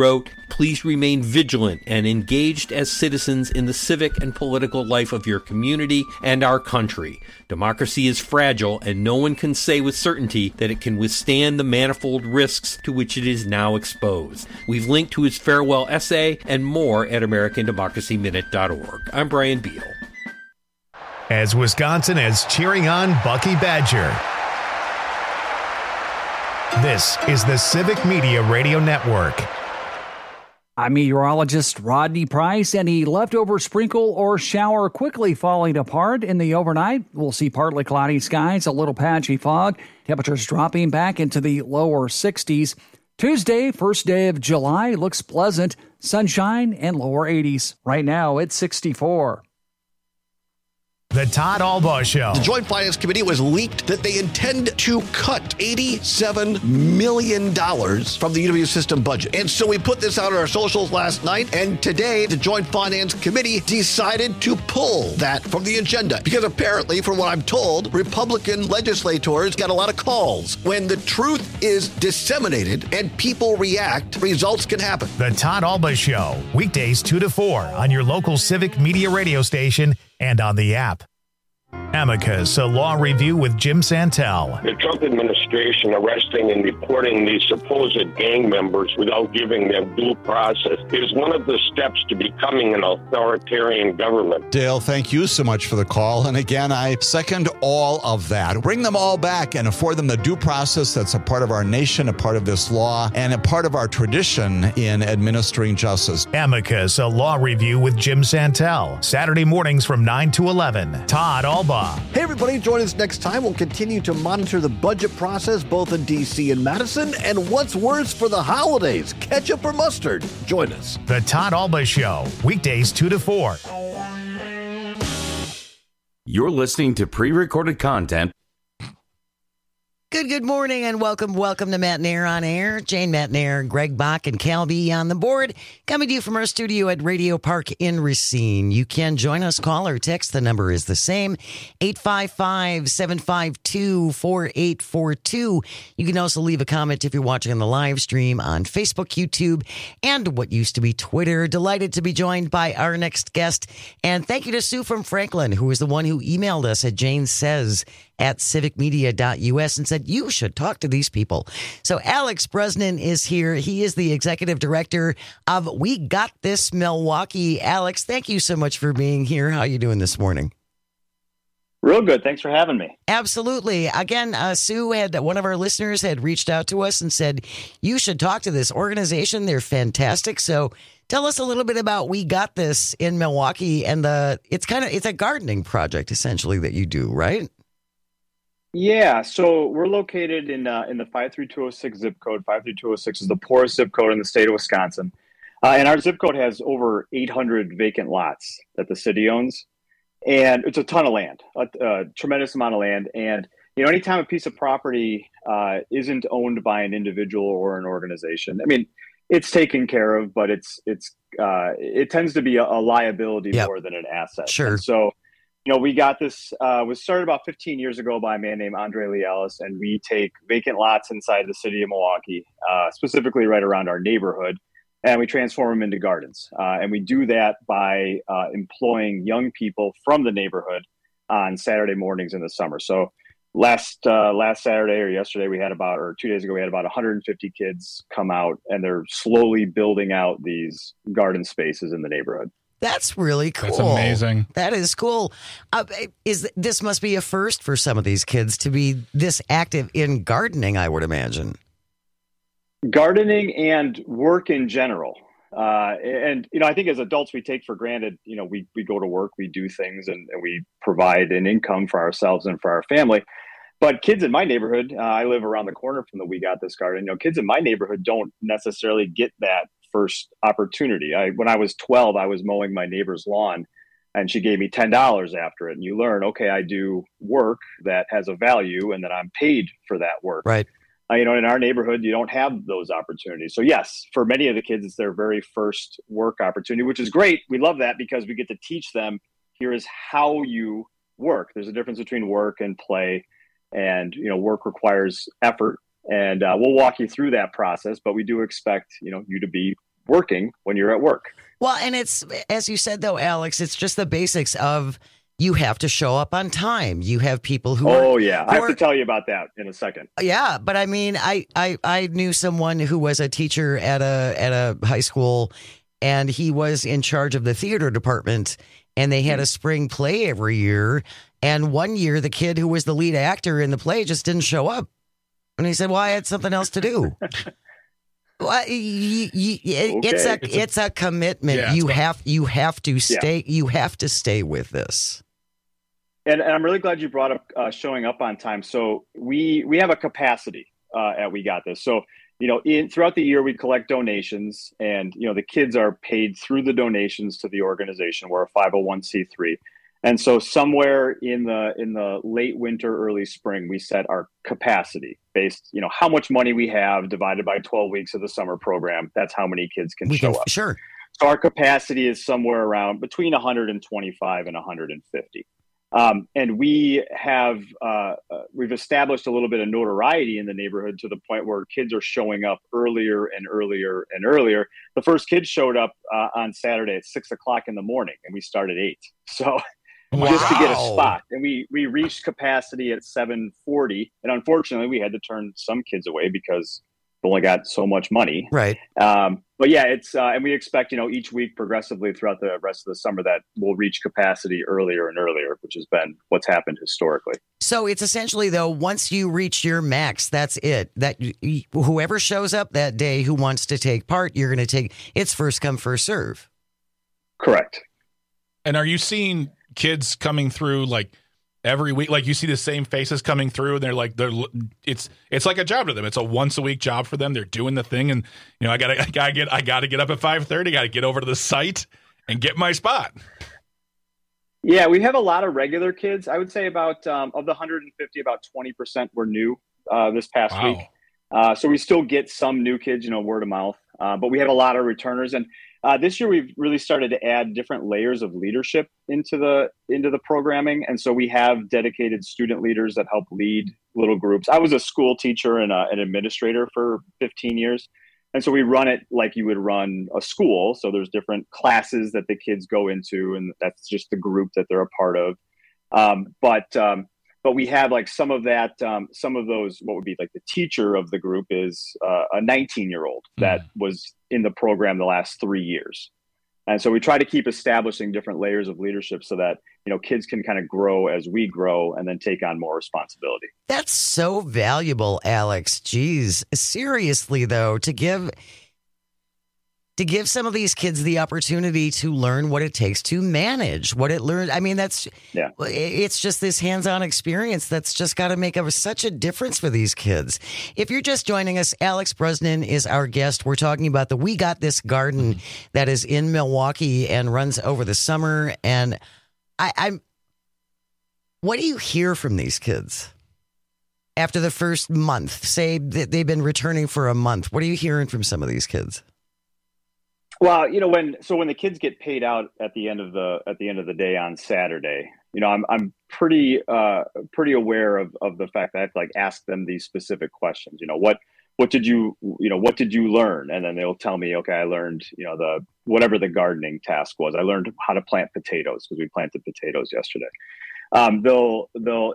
Please remain vigilant and engaged as citizens in the civic and political life of your community and our country. Democracy is fragile, and no one can say with certainty that it can withstand the manifold risks to which it is now exposed. We've linked to his farewell essay and more at American Democracy Minute dot org. I'm Brian Beadle. As Wisconsin is cheering on Bucky Badger. This is the Civic Media Radio Network. I'm meteorologist Rodney Price. Any leftover sprinkle or shower quickly falling apart in the overnight. We'll see partly cloudy skies, a little patchy fog. Temperatures dropping back into the lower sixties. Tuesday, first day of July, looks pleasant. Sunshine and lower eighties. Right now, it's sixty-four. The Todd Albaugh Show. The Joint Finance Committee was leaked that they intend to cut eighty-seven million dollars from the U W system budget. And so we put this out on our socials last night, and today the Joint Finance Committee decided to pull that from the agenda. Because apparently, from what I'm told, Republican legislators got a lot of calls. When the truth is disseminated and people react, results can happen. The Todd Albaugh Show, weekdays two to four on your local Civic Media radio station and on the app. Amicus, a law review with Jim Santel. The Trump administration arresting and deporting these supposed gang members without giving them due process is one of the steps to becoming an authoritarian government. Dale, thank you so much for the call. And again, I second all of that. Bring them all back and afford them the due process that's a part of our nation, a part of this law, and a part of our tradition in administering justice. Amicus, a law review with Jim Santel. Saturday mornings from nine to eleven. Todd Albaugh. Hey, everybody, join us next time. We'll continue to monitor the budget process both in D C and Madison. And what's worse for the holidays, ketchup or mustard? Join us. The Todd Albaugh Show, weekdays two to four. You're listening to pre-recorded content. Good, good morning, and welcome, welcome to Matt Nair on Air. Jane Matt Nair, Greg Bach, and Cal B on the board. Coming to you from our studio at Radio Park in Racine. You can join us, call or text. The number is the same, eight five five, seven five two, four eight four two. You can also leave a comment if you're watching on the live stream on Facebook, YouTube, and what used to be Twitter. Delighted to be joined by our next guest. And thank you to Sue from Franklin, who is the one who emailed us at Jane Says at civic media dot u s and said, you should talk to these people. So Alex Bresnan is here. He is the executive director of We Got This Milwaukee. Alex, thank you so much for being here. How are you doing this morning? Real good. Thanks for having me. Absolutely. Again, uh, Sue had, one of our listeners had reached out to us and said, you should talk to this organization. They're fantastic. So tell us a little bit about We Got This in Milwaukee. And the, it's kind of, it's a gardening project essentially that you do, right? Yeah, so we're located in uh, in the five three two oh six zip code. five three two oh six is the poorest zip code in the state of Wisconsin. Uh, and our zip code has over eight hundred vacant lots that the city owns. And it's a ton of land, a, a tremendous amount of land. And, you know, anytime a piece of property uh, isn't owned by an individual or an organization, I mean, it's taken care of, but it's it's uh, it tends to be a, a liability yep. more than an asset. Sure. And so, you know, we got this, uh, was started about fifteen years ago by a man named Andre Lee Ellis, and we take vacant lots inside the city of Milwaukee, uh, specifically right around our neighborhood, and we transform them into gardens. Uh, and we do that by uh, employing young people from the neighborhood on Saturday mornings in the summer. So last uh, last Saturday or yesterday, we had about, or two days ago, we had about one hundred fifty kids come out, and they're slowly building out these garden spaces in the neighborhood. That's really cool. That's amazing. That is cool. Uh, is this must be a first for some of these kids to be this active in gardening, I would imagine. Gardening and work in general. Uh, and, you know, I think as adults, we take for granted, you know, we, we go to work, we do things, and, and we provide an income for ourselves and for our family. But kids in my neighborhood, uh, I live around the corner from the We Got This Garden. You know, kids in my neighborhood don't necessarily get that first opportunity. I, when I was twelve, I was mowing my neighbor's lawn, and she gave me ten dollars after it. And you learn, okay, I do work that has a value, and that I'm paid for that work. Right. Uh, you know, in our neighborhood, you don't have those opportunities. So yes, for many of the kids, it's their very first work opportunity, which is great. We love that because we get to teach them, here is how you work. There's a difference between work and play, and, you know, work requires effort. And uh, we'll walk you through that process, but we do expect, you know, you to be working when you're at work. Well, and it's, as you said, though, Alex, it's just the basics of you have to show up on time. You have people who Oh, are, yeah. who I have are- to tell you about that in a second. Yeah, but I mean, I, I, I knew someone who was a teacher at a at a high school, and he was in charge of the theater department, and they had a spring play every year. And one year, the kid who was the lead actor in the play just didn't show up, and he said, "Well, I had something else to do." Well, y- y- y- it's a Okay. it's a commitment. Yeah, it's you a- have you have to stay. You have to stay with this. And, and I'm really glad you brought up uh, showing up on time. So we we have a capacity uh, at We Got This. So, you know, in throughout the year, we collect donations, and, you know, the kids are paid through the donations to the organization. We're a five oh one c three. And so somewhere in the in the late winter, early spring, we set our capacity based, you know, how much money we have divided by twelve weeks of the summer program. That's how many kids can We show can up. sure. So our capacity is somewhere around between one hundred twenty-five and one hundred fifty. Um, and we have uh, uh, we've established a little bit of notoriety in the neighborhood to the point where kids are showing up earlier and earlier and earlier. The first kid showed up uh, on Saturday at six o'clock in the morning, and we started eight. So just to get a Wow. spot, and we we reached capacity at seven forty. And unfortunately, we had to turn some kids away because we only got so much money. Right. Um, but yeah, it's uh, and we expect, you know, each week progressively throughout the rest of the summer that we'll reach capacity earlier and earlier, which has been what's happened historically. So it's essentially, though, once you reach your max, that's it. That y- y- whoever shows up that day who wants to take part, you're going to take. It's first come, first serve. Correct. And are you seeing kids coming through like every week? Like you see the same faces coming through, and they're like, they're it's it's like a job to them. It's a once a week job for them. They're doing the thing, and you know, I gotta I gotta get I gotta get up at five thirty. Got to get over to the site and get my spot. Yeah, we have a lot of regular kids. I would say about um, of the one hundred fifty, about twenty percent were new uh, this past Wow. week. Uh, so we still get some new kids, you know, word of mouth. Uh, but we have a lot of returners, and uh, this year we've really started to add different layers of leadership into the into the programming. And so we have dedicated student leaders that help lead little groups. I was a school teacher and a, an administrator for fifteen years. And so we run it like you would run a school. So there's different classes that the kids go into, and that's just the group that they're a part of. Um, but um, but we have like some of that, um, some of those, what would be like the teacher of the group is uh, a nineteen year old that was in the program the last three years. And so we try to keep establishing different layers of leadership so that, you know, kids can kind of grow as we grow and then take on more responsibility. That's so valuable, Alex. Jeez, seriously though, to give to give some of these kids the opportunity to learn what it takes to manage, what it learned. I mean, that's yeah. It's just this hands-on experience that's just got to make a, such a difference for these kids. If you're just joining us, Alex Brosnan is our guest. We're talking about the We Got This Garden that is in Milwaukee and runs over the summer. And I, I'm, what do you hear from these kids after the first month? Say that they've been returning for a month. What are you hearing from some of these kids? Well, you know, when so when the kids get paid out at the end of the at the end of the day on Saturday, you know, I'm I'm pretty uh, pretty aware of of the fact that I have to like ask them these specific questions. You know, what what did you you know what did you learn? And then they'll tell me, okay, I learned, you know, the whatever the gardening task was. I learned how to plant potatoes because we planted potatoes yesterday. Um, they'll they'll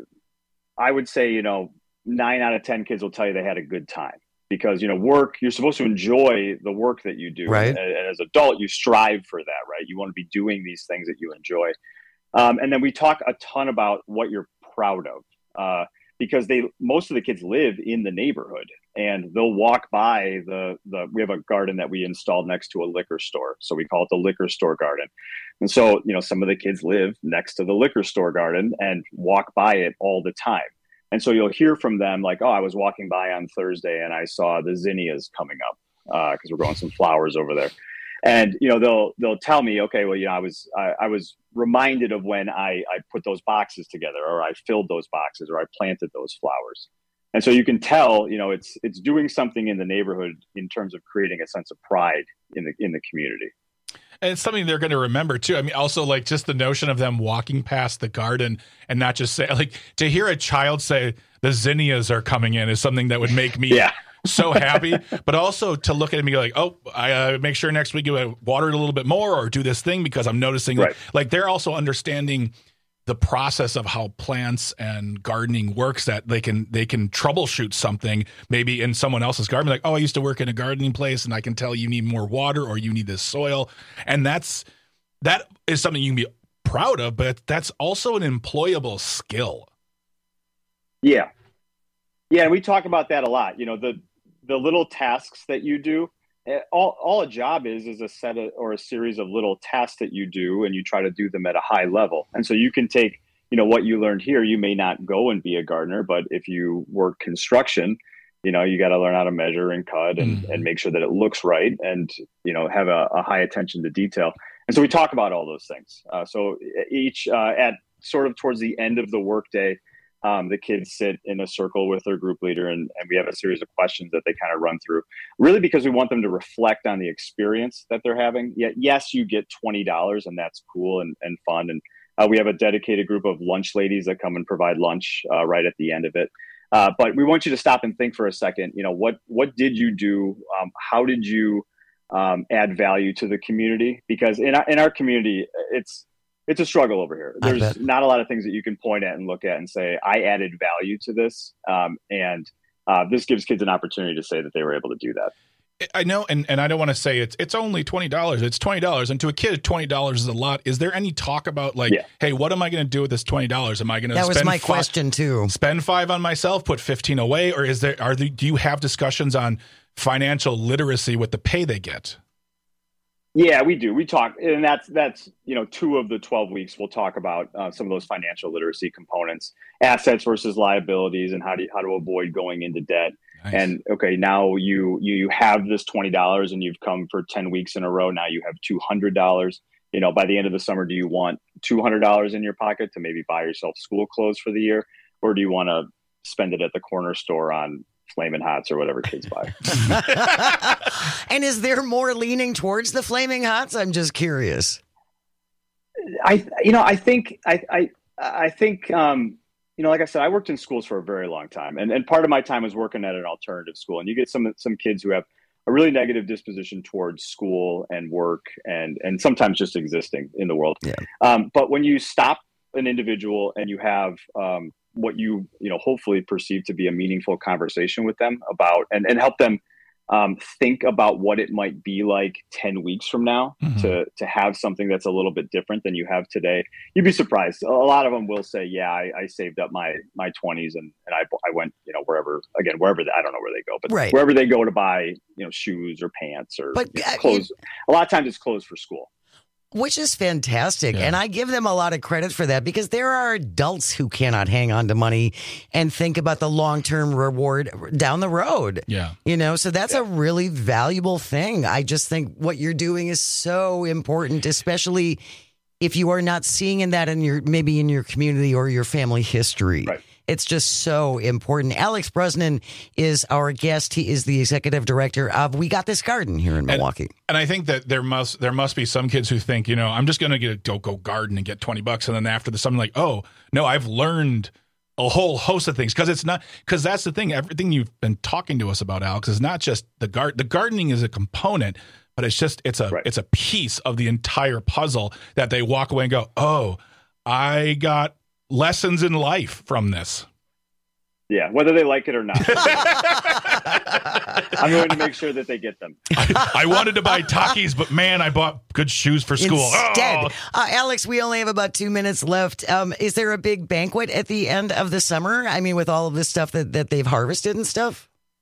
I would say, you know, nine out of ten kids will tell you they had a good time. Because, you know, work, you're supposed to enjoy the work that you do. Right. And, and as an adult, you strive for that, right? You want to be doing these things that you enjoy. Um, and then we talk a ton about what you're proud of. Uh, because they most of the kids live in the neighborhood, and they'll walk by the, the we have a garden that we installed next to a liquor store. So we call it the liquor store garden. And so, you know, some of the kids live next to the liquor store garden and walk by it all the time. And so you'll hear from them like, oh, I was walking by on Thursday and I saw the zinnias coming up because uh, we're growing some flowers over there. And, you know, they'll they'll tell me, okay, well, you know, I was I, I was reminded of when I, I put those boxes together, or I filled those boxes, or I planted those flowers. And so you can tell, you know, it's it's doing something in the neighborhood in terms of creating a sense of pride in the in the community. And it's something they're going to remember too. I mean, also like just the notion of them walking past the garden and not just say, like, to hear a child say the zinnias are coming in is something that would make me yeah. so happy, but also to look at it and be like, oh, I uh, make sure next week you water it a little bit more or do this thing because I'm noticing right. that, like they're also understanding the process of how plants and gardening works, that they can they can troubleshoot something maybe in someone else's garden. Like, oh, I used to work in a gardening place and I can tell you need more water or you need this soil. And that's that is something you can be proud of, but that's also an employable skill. Yeah. Yeah, and we talk about that a lot. You know, the the little tasks that you do, all all a job is is a set of, or a series of little tasks that you do, and you try to do them at a high level. And so you can take, you know, what you learned here. You may not go and be a gardener, but if you work construction, you know, you got to learn how to measure and cut and, mm-hmm. and make sure that it looks right, and you know, have a, a high attention to detail. And so we talk about all those things. Uh, so each uh, at sort of towards the end of the workday, um, the kids sit in a circle with their group leader, and, and we have a series of questions that they kind of run through, really because we want them to reflect on the experience that they're having. Yet, yes, you get twenty dollars, and that's cool and, and fun. And uh, we have a dedicated group of lunch ladies that come and provide lunch uh, right at the end of it. Uh, but we want you to stop and think for a second. You know, what what did you do? Um, how did you um, add value to the community? Because in our, in our community, it's it's a struggle over here. There's not a lot of things that you can point at and look at and say, I added value to this. Um, and uh, this gives kids an opportunity to say that they were able to do that. I know, and, and I don't want to say it's it's only twenty dollars. It's twenty dollars. And to a kid, twenty dollars is a lot. Is there any talk about like, yeah. hey, what am I going to do with this twenty dollars? Am I going to That spend was my five, question too. Spend five on myself, put fifteen away? Or is there, are there, do you have discussions on financial literacy with the pay they get? Yeah, we do. We talk, and that's, that's you know, two of the twelve weeks we'll talk about uh, some of those financial literacy components, assets versus liabilities, and how to, how to avoid going into debt. Nice. And okay, now you, you you have this twenty dollars and you've come for ten weeks in a row. Now you have two hundred dollars. You know, by the end of the summer, do you want two hundred dollars in your pocket to maybe buy yourself school clothes for the year? Or do you want to spend it at the corner store on Flamin' Hots or whatever kids buy? And is there more leaning towards the Flaming Hots? I'm just curious. I, you know, I think, I, I, I think, um, you know, like I said, I worked in schools for a very long time, and, and part of my time was working at an alternative school. And you get some some kids who have a really negative disposition towards school and work, and and sometimes just existing in the world. Yeah. Um, but when you stop an individual and you have um, what you you know hopefully perceive to be a meaningful conversation with them about, and, and help them um, think about what it might be like ten weeks from now, mm-hmm. to to have something that's a little bit different than you have today, you'd be surprised. A lot of them will say, yeah, I, I saved up my my twenties and, and I I went, you know, wherever, again, wherever, I don't know where they go, but right. wherever they go to buy, you know, shoes or pants or but, you know, clothes. Uh, a lot of times it's clothes for school. Which is fantastic. Yeah. And I give them a lot of credit for that, because there are adults who cannot hang on to money and think about the long-term reward down the road. Yeah. You know, so that's yeah. a really valuable thing. I just think what you're doing is so important, especially if you are not seeing in that in your, maybe in your community or your family history. Right. It's just so important. Alex Brosnan is our guest. He is the executive director of We Got This Garden here in Milwaukee. And, and I think that there must there must be some kids who think, you know, I'm just going to get go go garden and get twenty bucks, and then after the summer, like, oh no, I've learned a whole host of things, because it's not because that's the thing. Everything you've been talking to us about, Alex, is not just the gar- the gardening is a component, but it's just it's a right. it's a piece of the entire puzzle that they walk away and go, oh, I got lessons in life from this. Yeah, whether they like it or not. I'm going to make sure that they get them. I, I wanted to buy Takis, but man, I bought good shoes for school. Instead, oh. uh, Alex, we only have about two minutes left. Um, is there a big banquet at the end of the summer? I mean, with all of this stuff that, that they've harvested and stuff?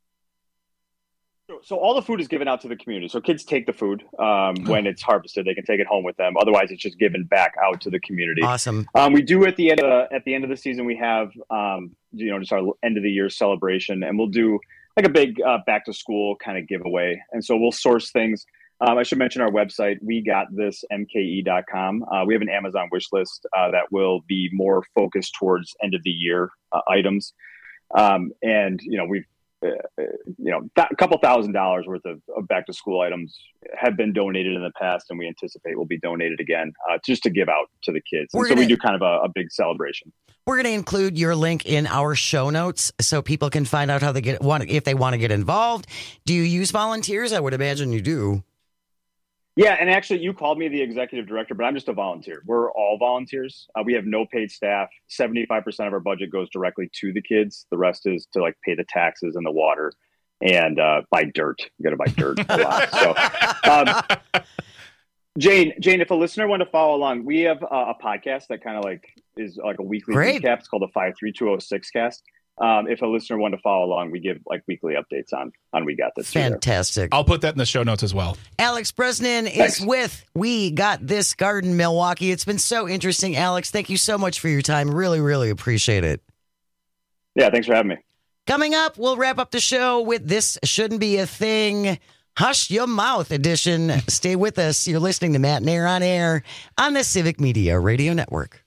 So all the food is given out to the community. So kids take the food um, when it's harvested. They can take it home with them. Otherwise, it's just given back out to the community. Awesome. Um, we do at the end of the, at the end of the season, we have um, you know just our end of the year celebration, and we'll do like a big uh, back to school kind of giveaway. And so we'll source things. Um, I should mention our website, we got this M K E dot com. Uh, we have an Amazon wish list uh, that will be more focused towards end of the year uh, items. Um, and you know we've Uh, you know, th- a couple thousand dollars worth of, of back to school items have been donated in the past and we anticipate will be donated again, uh, just to give out to the kids. And We're so gonna- we do kind of a, a big celebration. We're going to include your link in our show notes so people can find out how they get want if they want to get involved. Do you use volunteers? I would imagine you do. Yeah, and actually, you called me the executive director, but I'm just a volunteer. We're all volunteers. Uh, we have no paid staff. seventy-five percent of our budget goes directly to the kids. The rest is to like pay the taxes and the water and uh, buy dirt. You got to buy dirt a lot. So, um, Jane, Jane, if a listener wanted to follow along, we have a, a podcast that kind of like is like a weekly Great. recap. It's called the five three two oh six cast. Um, if a listener wanted to follow along, we give like weekly updates on on We Got This. Fantastic. I'll put that in the show notes as well. Alex Bresnan is Thanks. with We Got This Garden Milwaukee. It's been so interesting, Alex. Thank you so much for your time. Really, really appreciate it. Yeah, thanks for having me. Coming up, we'll wrap up the show with This Shouldn't Be a Thing. Hush Your Mouth edition. Stay with us. You're listening to Matt Nair on Air on the Civic Media Radio Network.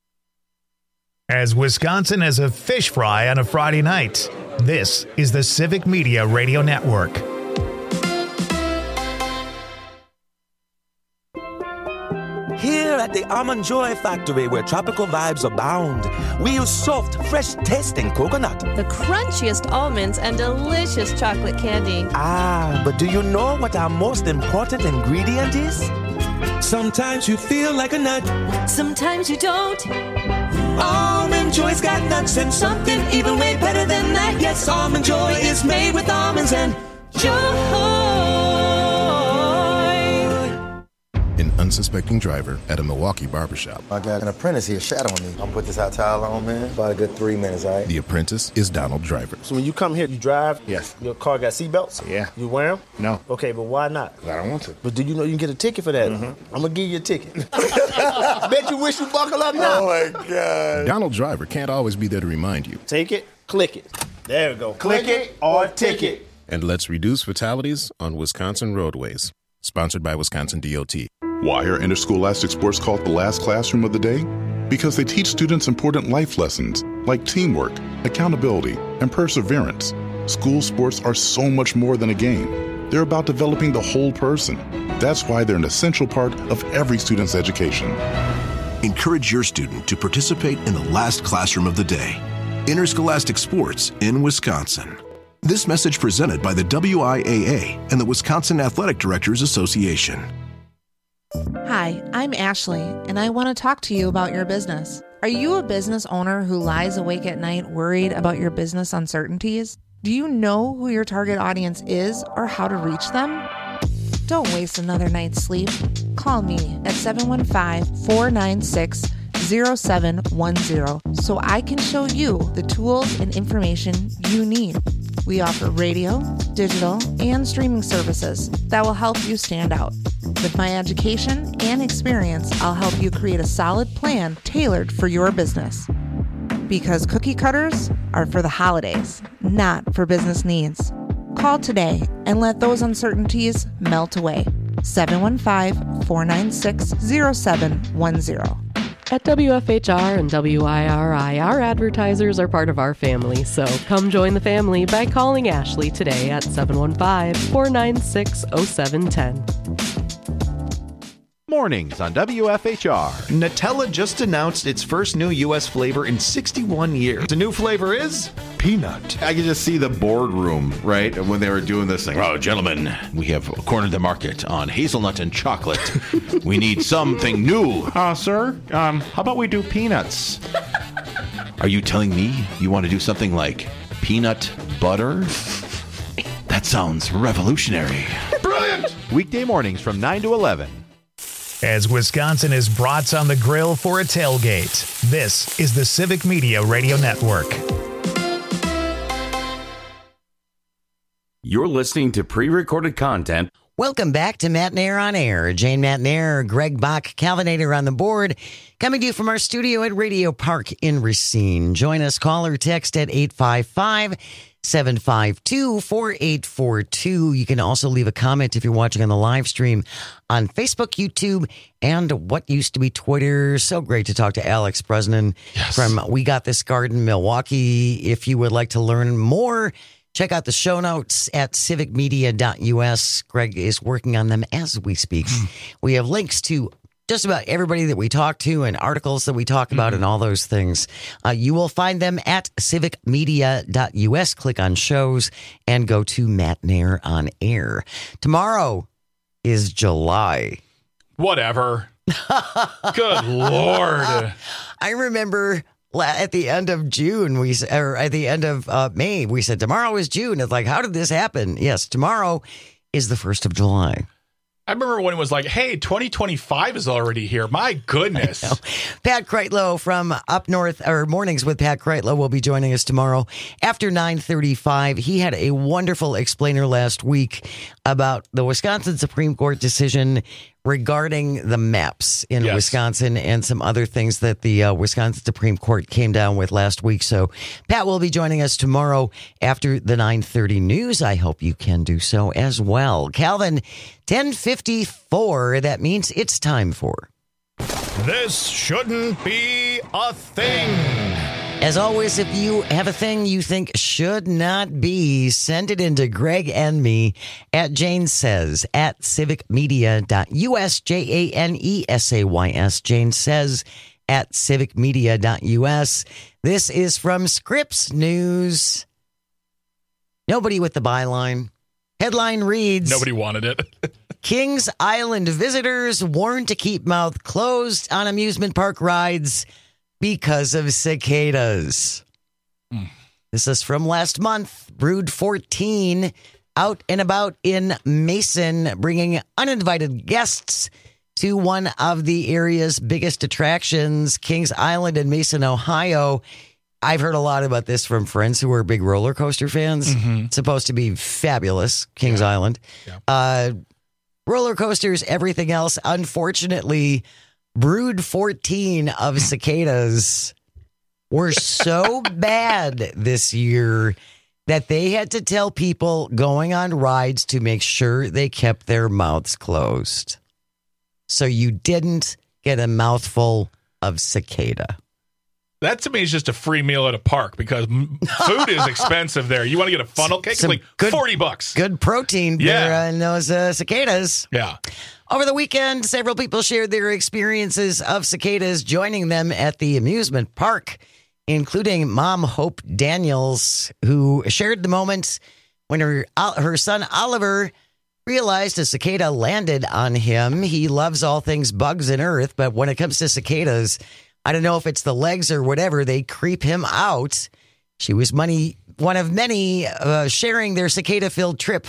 As Wisconsin as a fish fry on a Friday night, this is the Civic Media Radio Network. Here at the Almond Joy Factory, where tropical vibes abound, we use soft, fresh-tasting coconut. The crunchiest almonds and delicious chocolate candy. Ah, but do you know what our most important ingredient is? Sometimes you feel like a nut. Sometimes you don't. Almond Joy's got nuts and something even way better than that. Yes, Almond Joy is made with almonds and joy. An unsuspecting driver at a Milwaukee barbershop. I got an apprentice here shadowing me. I'm gonna put this out towel on, man. About a good three minutes, all right? The apprentice is Donald Driver. So when you come here, you drive? Yes. Your car got seatbelts? Yeah. You wear them? No. Okay, but why not? I don't want to. But do you know you can get a ticket for that? Mm-hmm. I'm gonna give you a ticket. Bet you wish you buckle up now. Oh my God. Donald Driver can't always be there to remind you. Take it, click it. There we go. Click, click it or ticket. And let's reduce fatalities on Wisconsin roadways. Sponsored by Wisconsin D O T. Why are interscholastic sports called the last classroom of the day? Because they teach students important life lessons like teamwork, accountability, and perseverance. School sports are so much more than a game. They're about developing the whole person. That's why they're an essential part of every student's education. Encourage your student to participate in the last classroom of the day. Interscholastic sports in Wisconsin. This message presented by the W I A A and the Wisconsin Athletic Directors Association. Hi, I'm Ashley, and I want to talk to you about your business. Are you a business owner who lies awake at night worried about your business uncertainties? Do you know who your target audience is or how to reach them? Don't waste another night's sleep. Call me at seven one five, four nine six, zero seven one zero so I can show you the tools and information you need. We offer radio, digital, and streaming services that will help you stand out. With my education and experience, I'll help you create a solid plan tailored for your business. Because cookie cutters are for the holidays, not for business needs. Call today and let those uncertainties melt away. seven one five, four nine six, zero seven one zero. At W F H R and W I R I, our advertisers are part of our family, so come join the family by calling Ashley today at seven one five, four nine six, zero seven one zero. Mornings on W F H R. Nutella just announced its first new U S flavor in sixty-one years. The new flavor is peanut. I could just see the boardroom, right, when they were doing this thing. Oh, gentlemen, we have cornered the market on hazelnut and chocolate. We need something new. Uh, sir, um, how about we do peanuts? Are you telling me you want to do something like peanut butter? That sounds revolutionary. Brilliant! Weekday mornings from nine to eleven. As Wisconsin is brats on the grill for a tailgate, this is the Civic Media Radio Network. You're listening to pre-recorded content. Welcome back to Matt Nair on Air. Jane Matt Nair, Greg Bach, Calvinator on the board, coming to you from our studio at Radio Park in Racine. Join us, call or text at eight five five, seven five two, four eight four two. You can also leave a comment if you're watching on the live stream on Facebook, YouTube, and what used to be Twitter. So great to talk to Alex Bresnan yes. from We Got This Garden, Milwaukee. If you would like to learn more, Check out the show notes at civic media dot u s. Greg is working on them as we speak. We have links to just about everybody that we talk to and articles that we talk about mm-hmm. and all those things. Uh, you will find them at civic media dot u s. Click on shows and go to Matt Nair on Air. Tomorrow is July. Whatever. Good Lord. I remember at the end of June, we or at the end of uh, May, we said tomorrow is June. It's like, how did this happen? Yes, tomorrow is the first of July. I remember when it was like, hey, twenty twenty-five is already here. My goodness. Pat Kreitlow from Up North, or Mornings with Pat Kreitlow, will be joining us tomorrow after nine thirty-five. He had a wonderful explainer last week about the Wisconsin Supreme Court decision regarding the maps in yes. Wisconsin and some other things that the uh, Wisconsin Supreme Court came down with last week. So Pat will be joining us tomorrow after the nine thirty news. I hope you can do so as well. Calvin, ten fifty-four, that means it's time for This Shouldn't Be a Thing. As always, if you have a thing you think should not be, send it into Greg and me at Jane Says at civic media dot u s. J A N E S A Y S. Jane Says at civic media dot u s. This is from Scripps News. Nobody with the byline. Headline reads, nobody wanted it. Kings Island visitors warned to keep mouth closed on amusement park rides because of cicadas. Mm. This is from last month. Brood fourteen out and about in Mason, bringing uninvited guests to one of the area's biggest attractions, Kings Island in Mason, Ohio. I've heard a lot about this from friends who are big roller coaster fans. Mm-hmm. It's supposed to be fabulous, Kings yeah. Island. Yeah. Uh, roller coasters, everything else. Unfortunately, Brood fourteen of cicadas were so bad this year that they had to tell people going on rides to make sure they kept their mouths closed. So you didn't get a mouthful of cicada. That to me is just a free meal at a park because food is expensive there. You want to get a funnel cake? It's like good, forty bucks. Good protein yeah. there in those uh, cicadas. Yeah. Over the weekend, several people shared their experiences of cicadas joining them at the amusement park, including Mom Hope Daniels, who shared the moment when her, her son Oliver realized a cicada landed on him. He loves all things bugs and earth, but when it comes to cicadas, I don't know if it's the legs or whatever, they creep him out. She was money, one of many uh, sharing their cicada-filled trip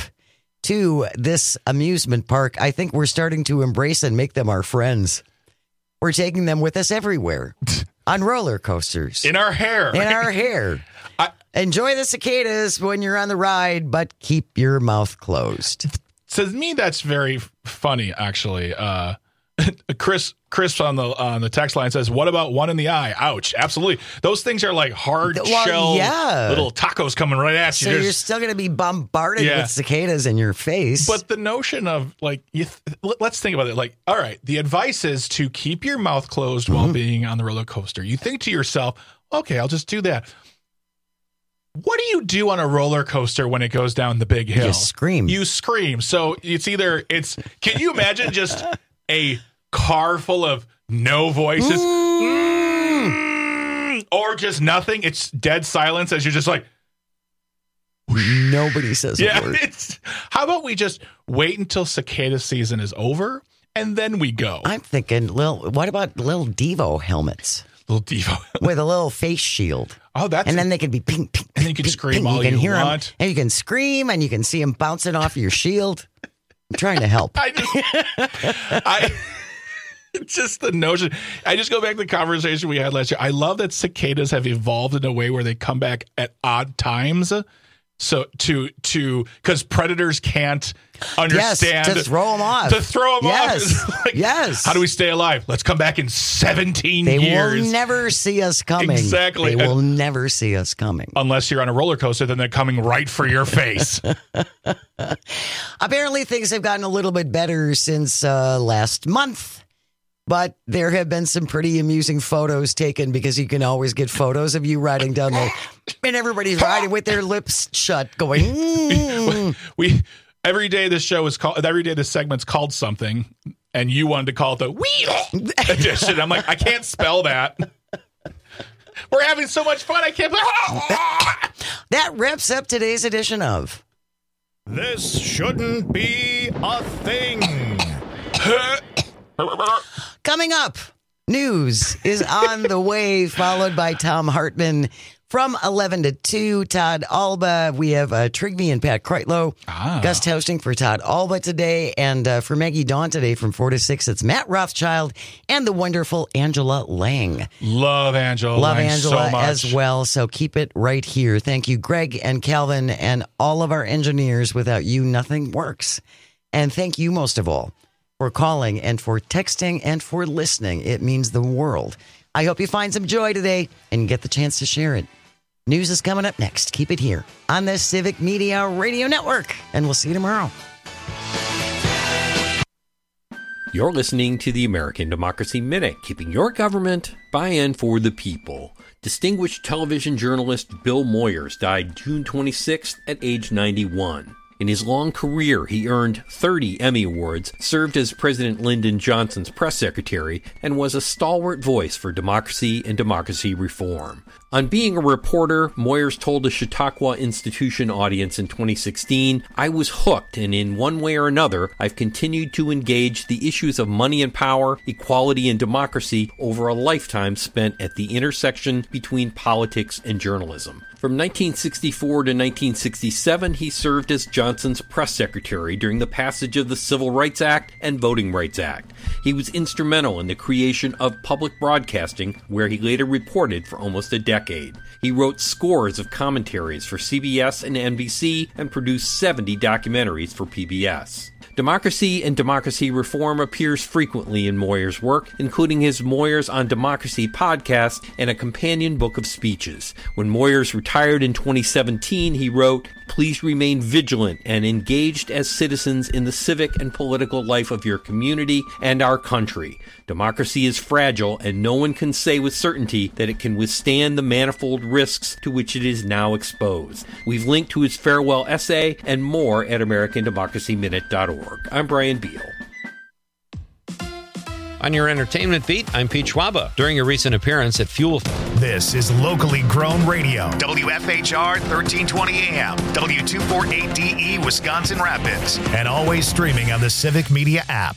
to this amusement park. I think we're starting to embrace and make them our friends. We're taking them with us everywhere. On roller coasters. In our hair. In our hair. I, Enjoy the cicadas when you're on the ride, but keep your mouth closed. To me, that's very funny, actually. Uh, Chris Chris on the on the text line says, what about one in the eye? Ouch. Absolutely. Those things are like hard well, shell yeah. little tacos coming right at you. So There's, you're still going to be bombarded yeah. with cicadas in your face. But the notion of like, you th- let's think about it. Like, all right, the advice is to keep your mouth closed mm-hmm. while being on the roller coaster. You think to yourself, okay, I'll just do that. What do you do on a roller coaster when it goes down the big hill? You scream. You scream. So it's either, it's, can you imagine just a car full of no voices mm. Mm, or just nothing? It's dead silence as you're just like, nobody says yeah, a word. It's, how about we just wait until cicada season is over and then we go? I'm thinking, little, what about little Devo helmets? Little Devo. With a little face shield. Oh, that's and then they can be pink, pink, and then you can pink, scream pink. all you, can you hear want. Them, and you can scream, and you can see them bouncing off your shield. I'm trying to help. I just, I just the notion. I just go back to the conversation we had last year. I love that cicadas have evolved in a way where they come back at odd times. So to to because predators can't understand yes, to throw them off. To throw them yes. off. Like, yes. How do we stay alive? Let's come back in seventeen they years. They will never see us coming. Exactly. They will and, never see us coming. Unless you're on a roller coaster, then they're coming right for your face. Apparently, things have gotten a little bit better since uh, last month. But there have been some pretty amusing photos taken because you can always get photos of you riding down there. And everybody's riding with their lips shut going, mm. we every day this show is called, every day this segment's called something, and you wanted to call it the wheel edition. I'm like, I can't spell that. We're having so much fun. I can't. That wraps up today's edition of This Shouldn't Be a Thing. Coming up, news is on the way, followed by Tom Hartman from eleven to two. Todd Alba. We have uh, Trigby and Pat Kreitlow. Ah. Guest hosting for Todd Alba today. And uh, for Maggie Dawn today from four to six, it's Matt Rothschild and the wonderful Angela Lang. Love Angela Love Lang Angela so much. as well. So keep it right here. Thank you, Greg and Calvin and all of our engineers. Without you, nothing works. And thank you most of all for calling and for texting and for listening. It means the world. I hope you find some joy today and get the chance to share it. News is coming up next. Keep it here on the Civic Media Radio Network, and we'll see you tomorrow. You're listening to the American Democracy Minute, keeping your government by and for the people. Distinguished television journalist Bill Moyers died June twenty-sixth at age ninety-one. In his long career, he earned thirty Emmy Awards, served as President Lyndon Johnson's press secretary, and was a stalwart voice for democracy and democracy reform. On being a reporter, Moyers told a Chautauqua Institution audience in twenty sixteen, "I was hooked, and in one way or another, I've continued to engage the issues of money and power, equality and democracy over a lifetime spent at the intersection between politics and journalism." From nineteen sixty-four to nineteen sixty-seven, he served as Johnson's press secretary during the passage of the Civil Rights Act and Voting Rights Act. He was instrumental in the creation of public broadcasting, where he later reported for almost a decade. He wrote scores of commentaries for C B S and N B C and produced seventy documentaries for P B S. Democracy and democracy reform appears frequently in Moyers' work, including his Moyers on Democracy podcast and a companion book of speeches. When Moyers retired in twenty seventeen, he wrote, "Please remain vigilant and engaged as citizens in the civic and political life of your community and our country. Democracy is fragile, and no one can say with certainty that it can withstand the manifold risks to which it is now exposed." We've linked to his farewell essay and more at American Democracy Minute dot org. I'm Brian Beal. On your entertainment beat, I'm Pete Schwaba. During a recent appearance at Fuel... This is locally grown radio. W F H R thirteen twenty A M, W two forty-eight D E, Wisconsin Rapids. And always streaming on the Civic Media app.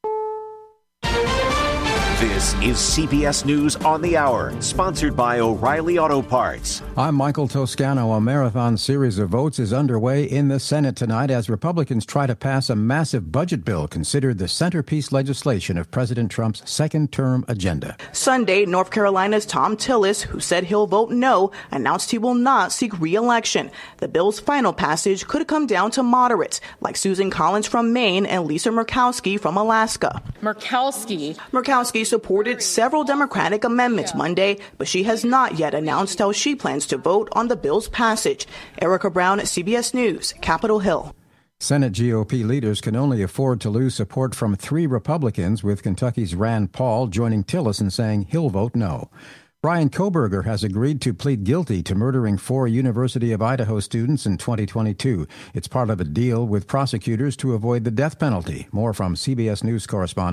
This is C B S News on the Hour, sponsored by O'Reilly Auto Parts. I'm Michael Toscano. A marathon series of votes is underway in the Senate tonight as Republicans try to pass a massive budget bill considered the centerpiece legislation of President Trump's second-term agenda. Sunday, North Carolina's Tom Tillis, who said he'll vote no, announced he will not seek re-election. The bill's final passage could come down to moderates, like Susan Collins from Maine and Lisa Murkowski from Alaska. Murkowski. Murkowski supported several Democratic amendments Monday, but she has not yet announced how she plans to vote on the bill's passage. Erica Brown, C B S News, Capitol Hill. Senate G O P leaders can only afford to lose support from three Republicans, with Kentucky's Rand Paul joining Tillis in saying he'll vote no. Brian Koberger has agreed to plead guilty to murdering four University of Idaho students in twenty twenty-two. It's part of a deal with prosecutors to avoid the death penalty. More from C B S News correspondent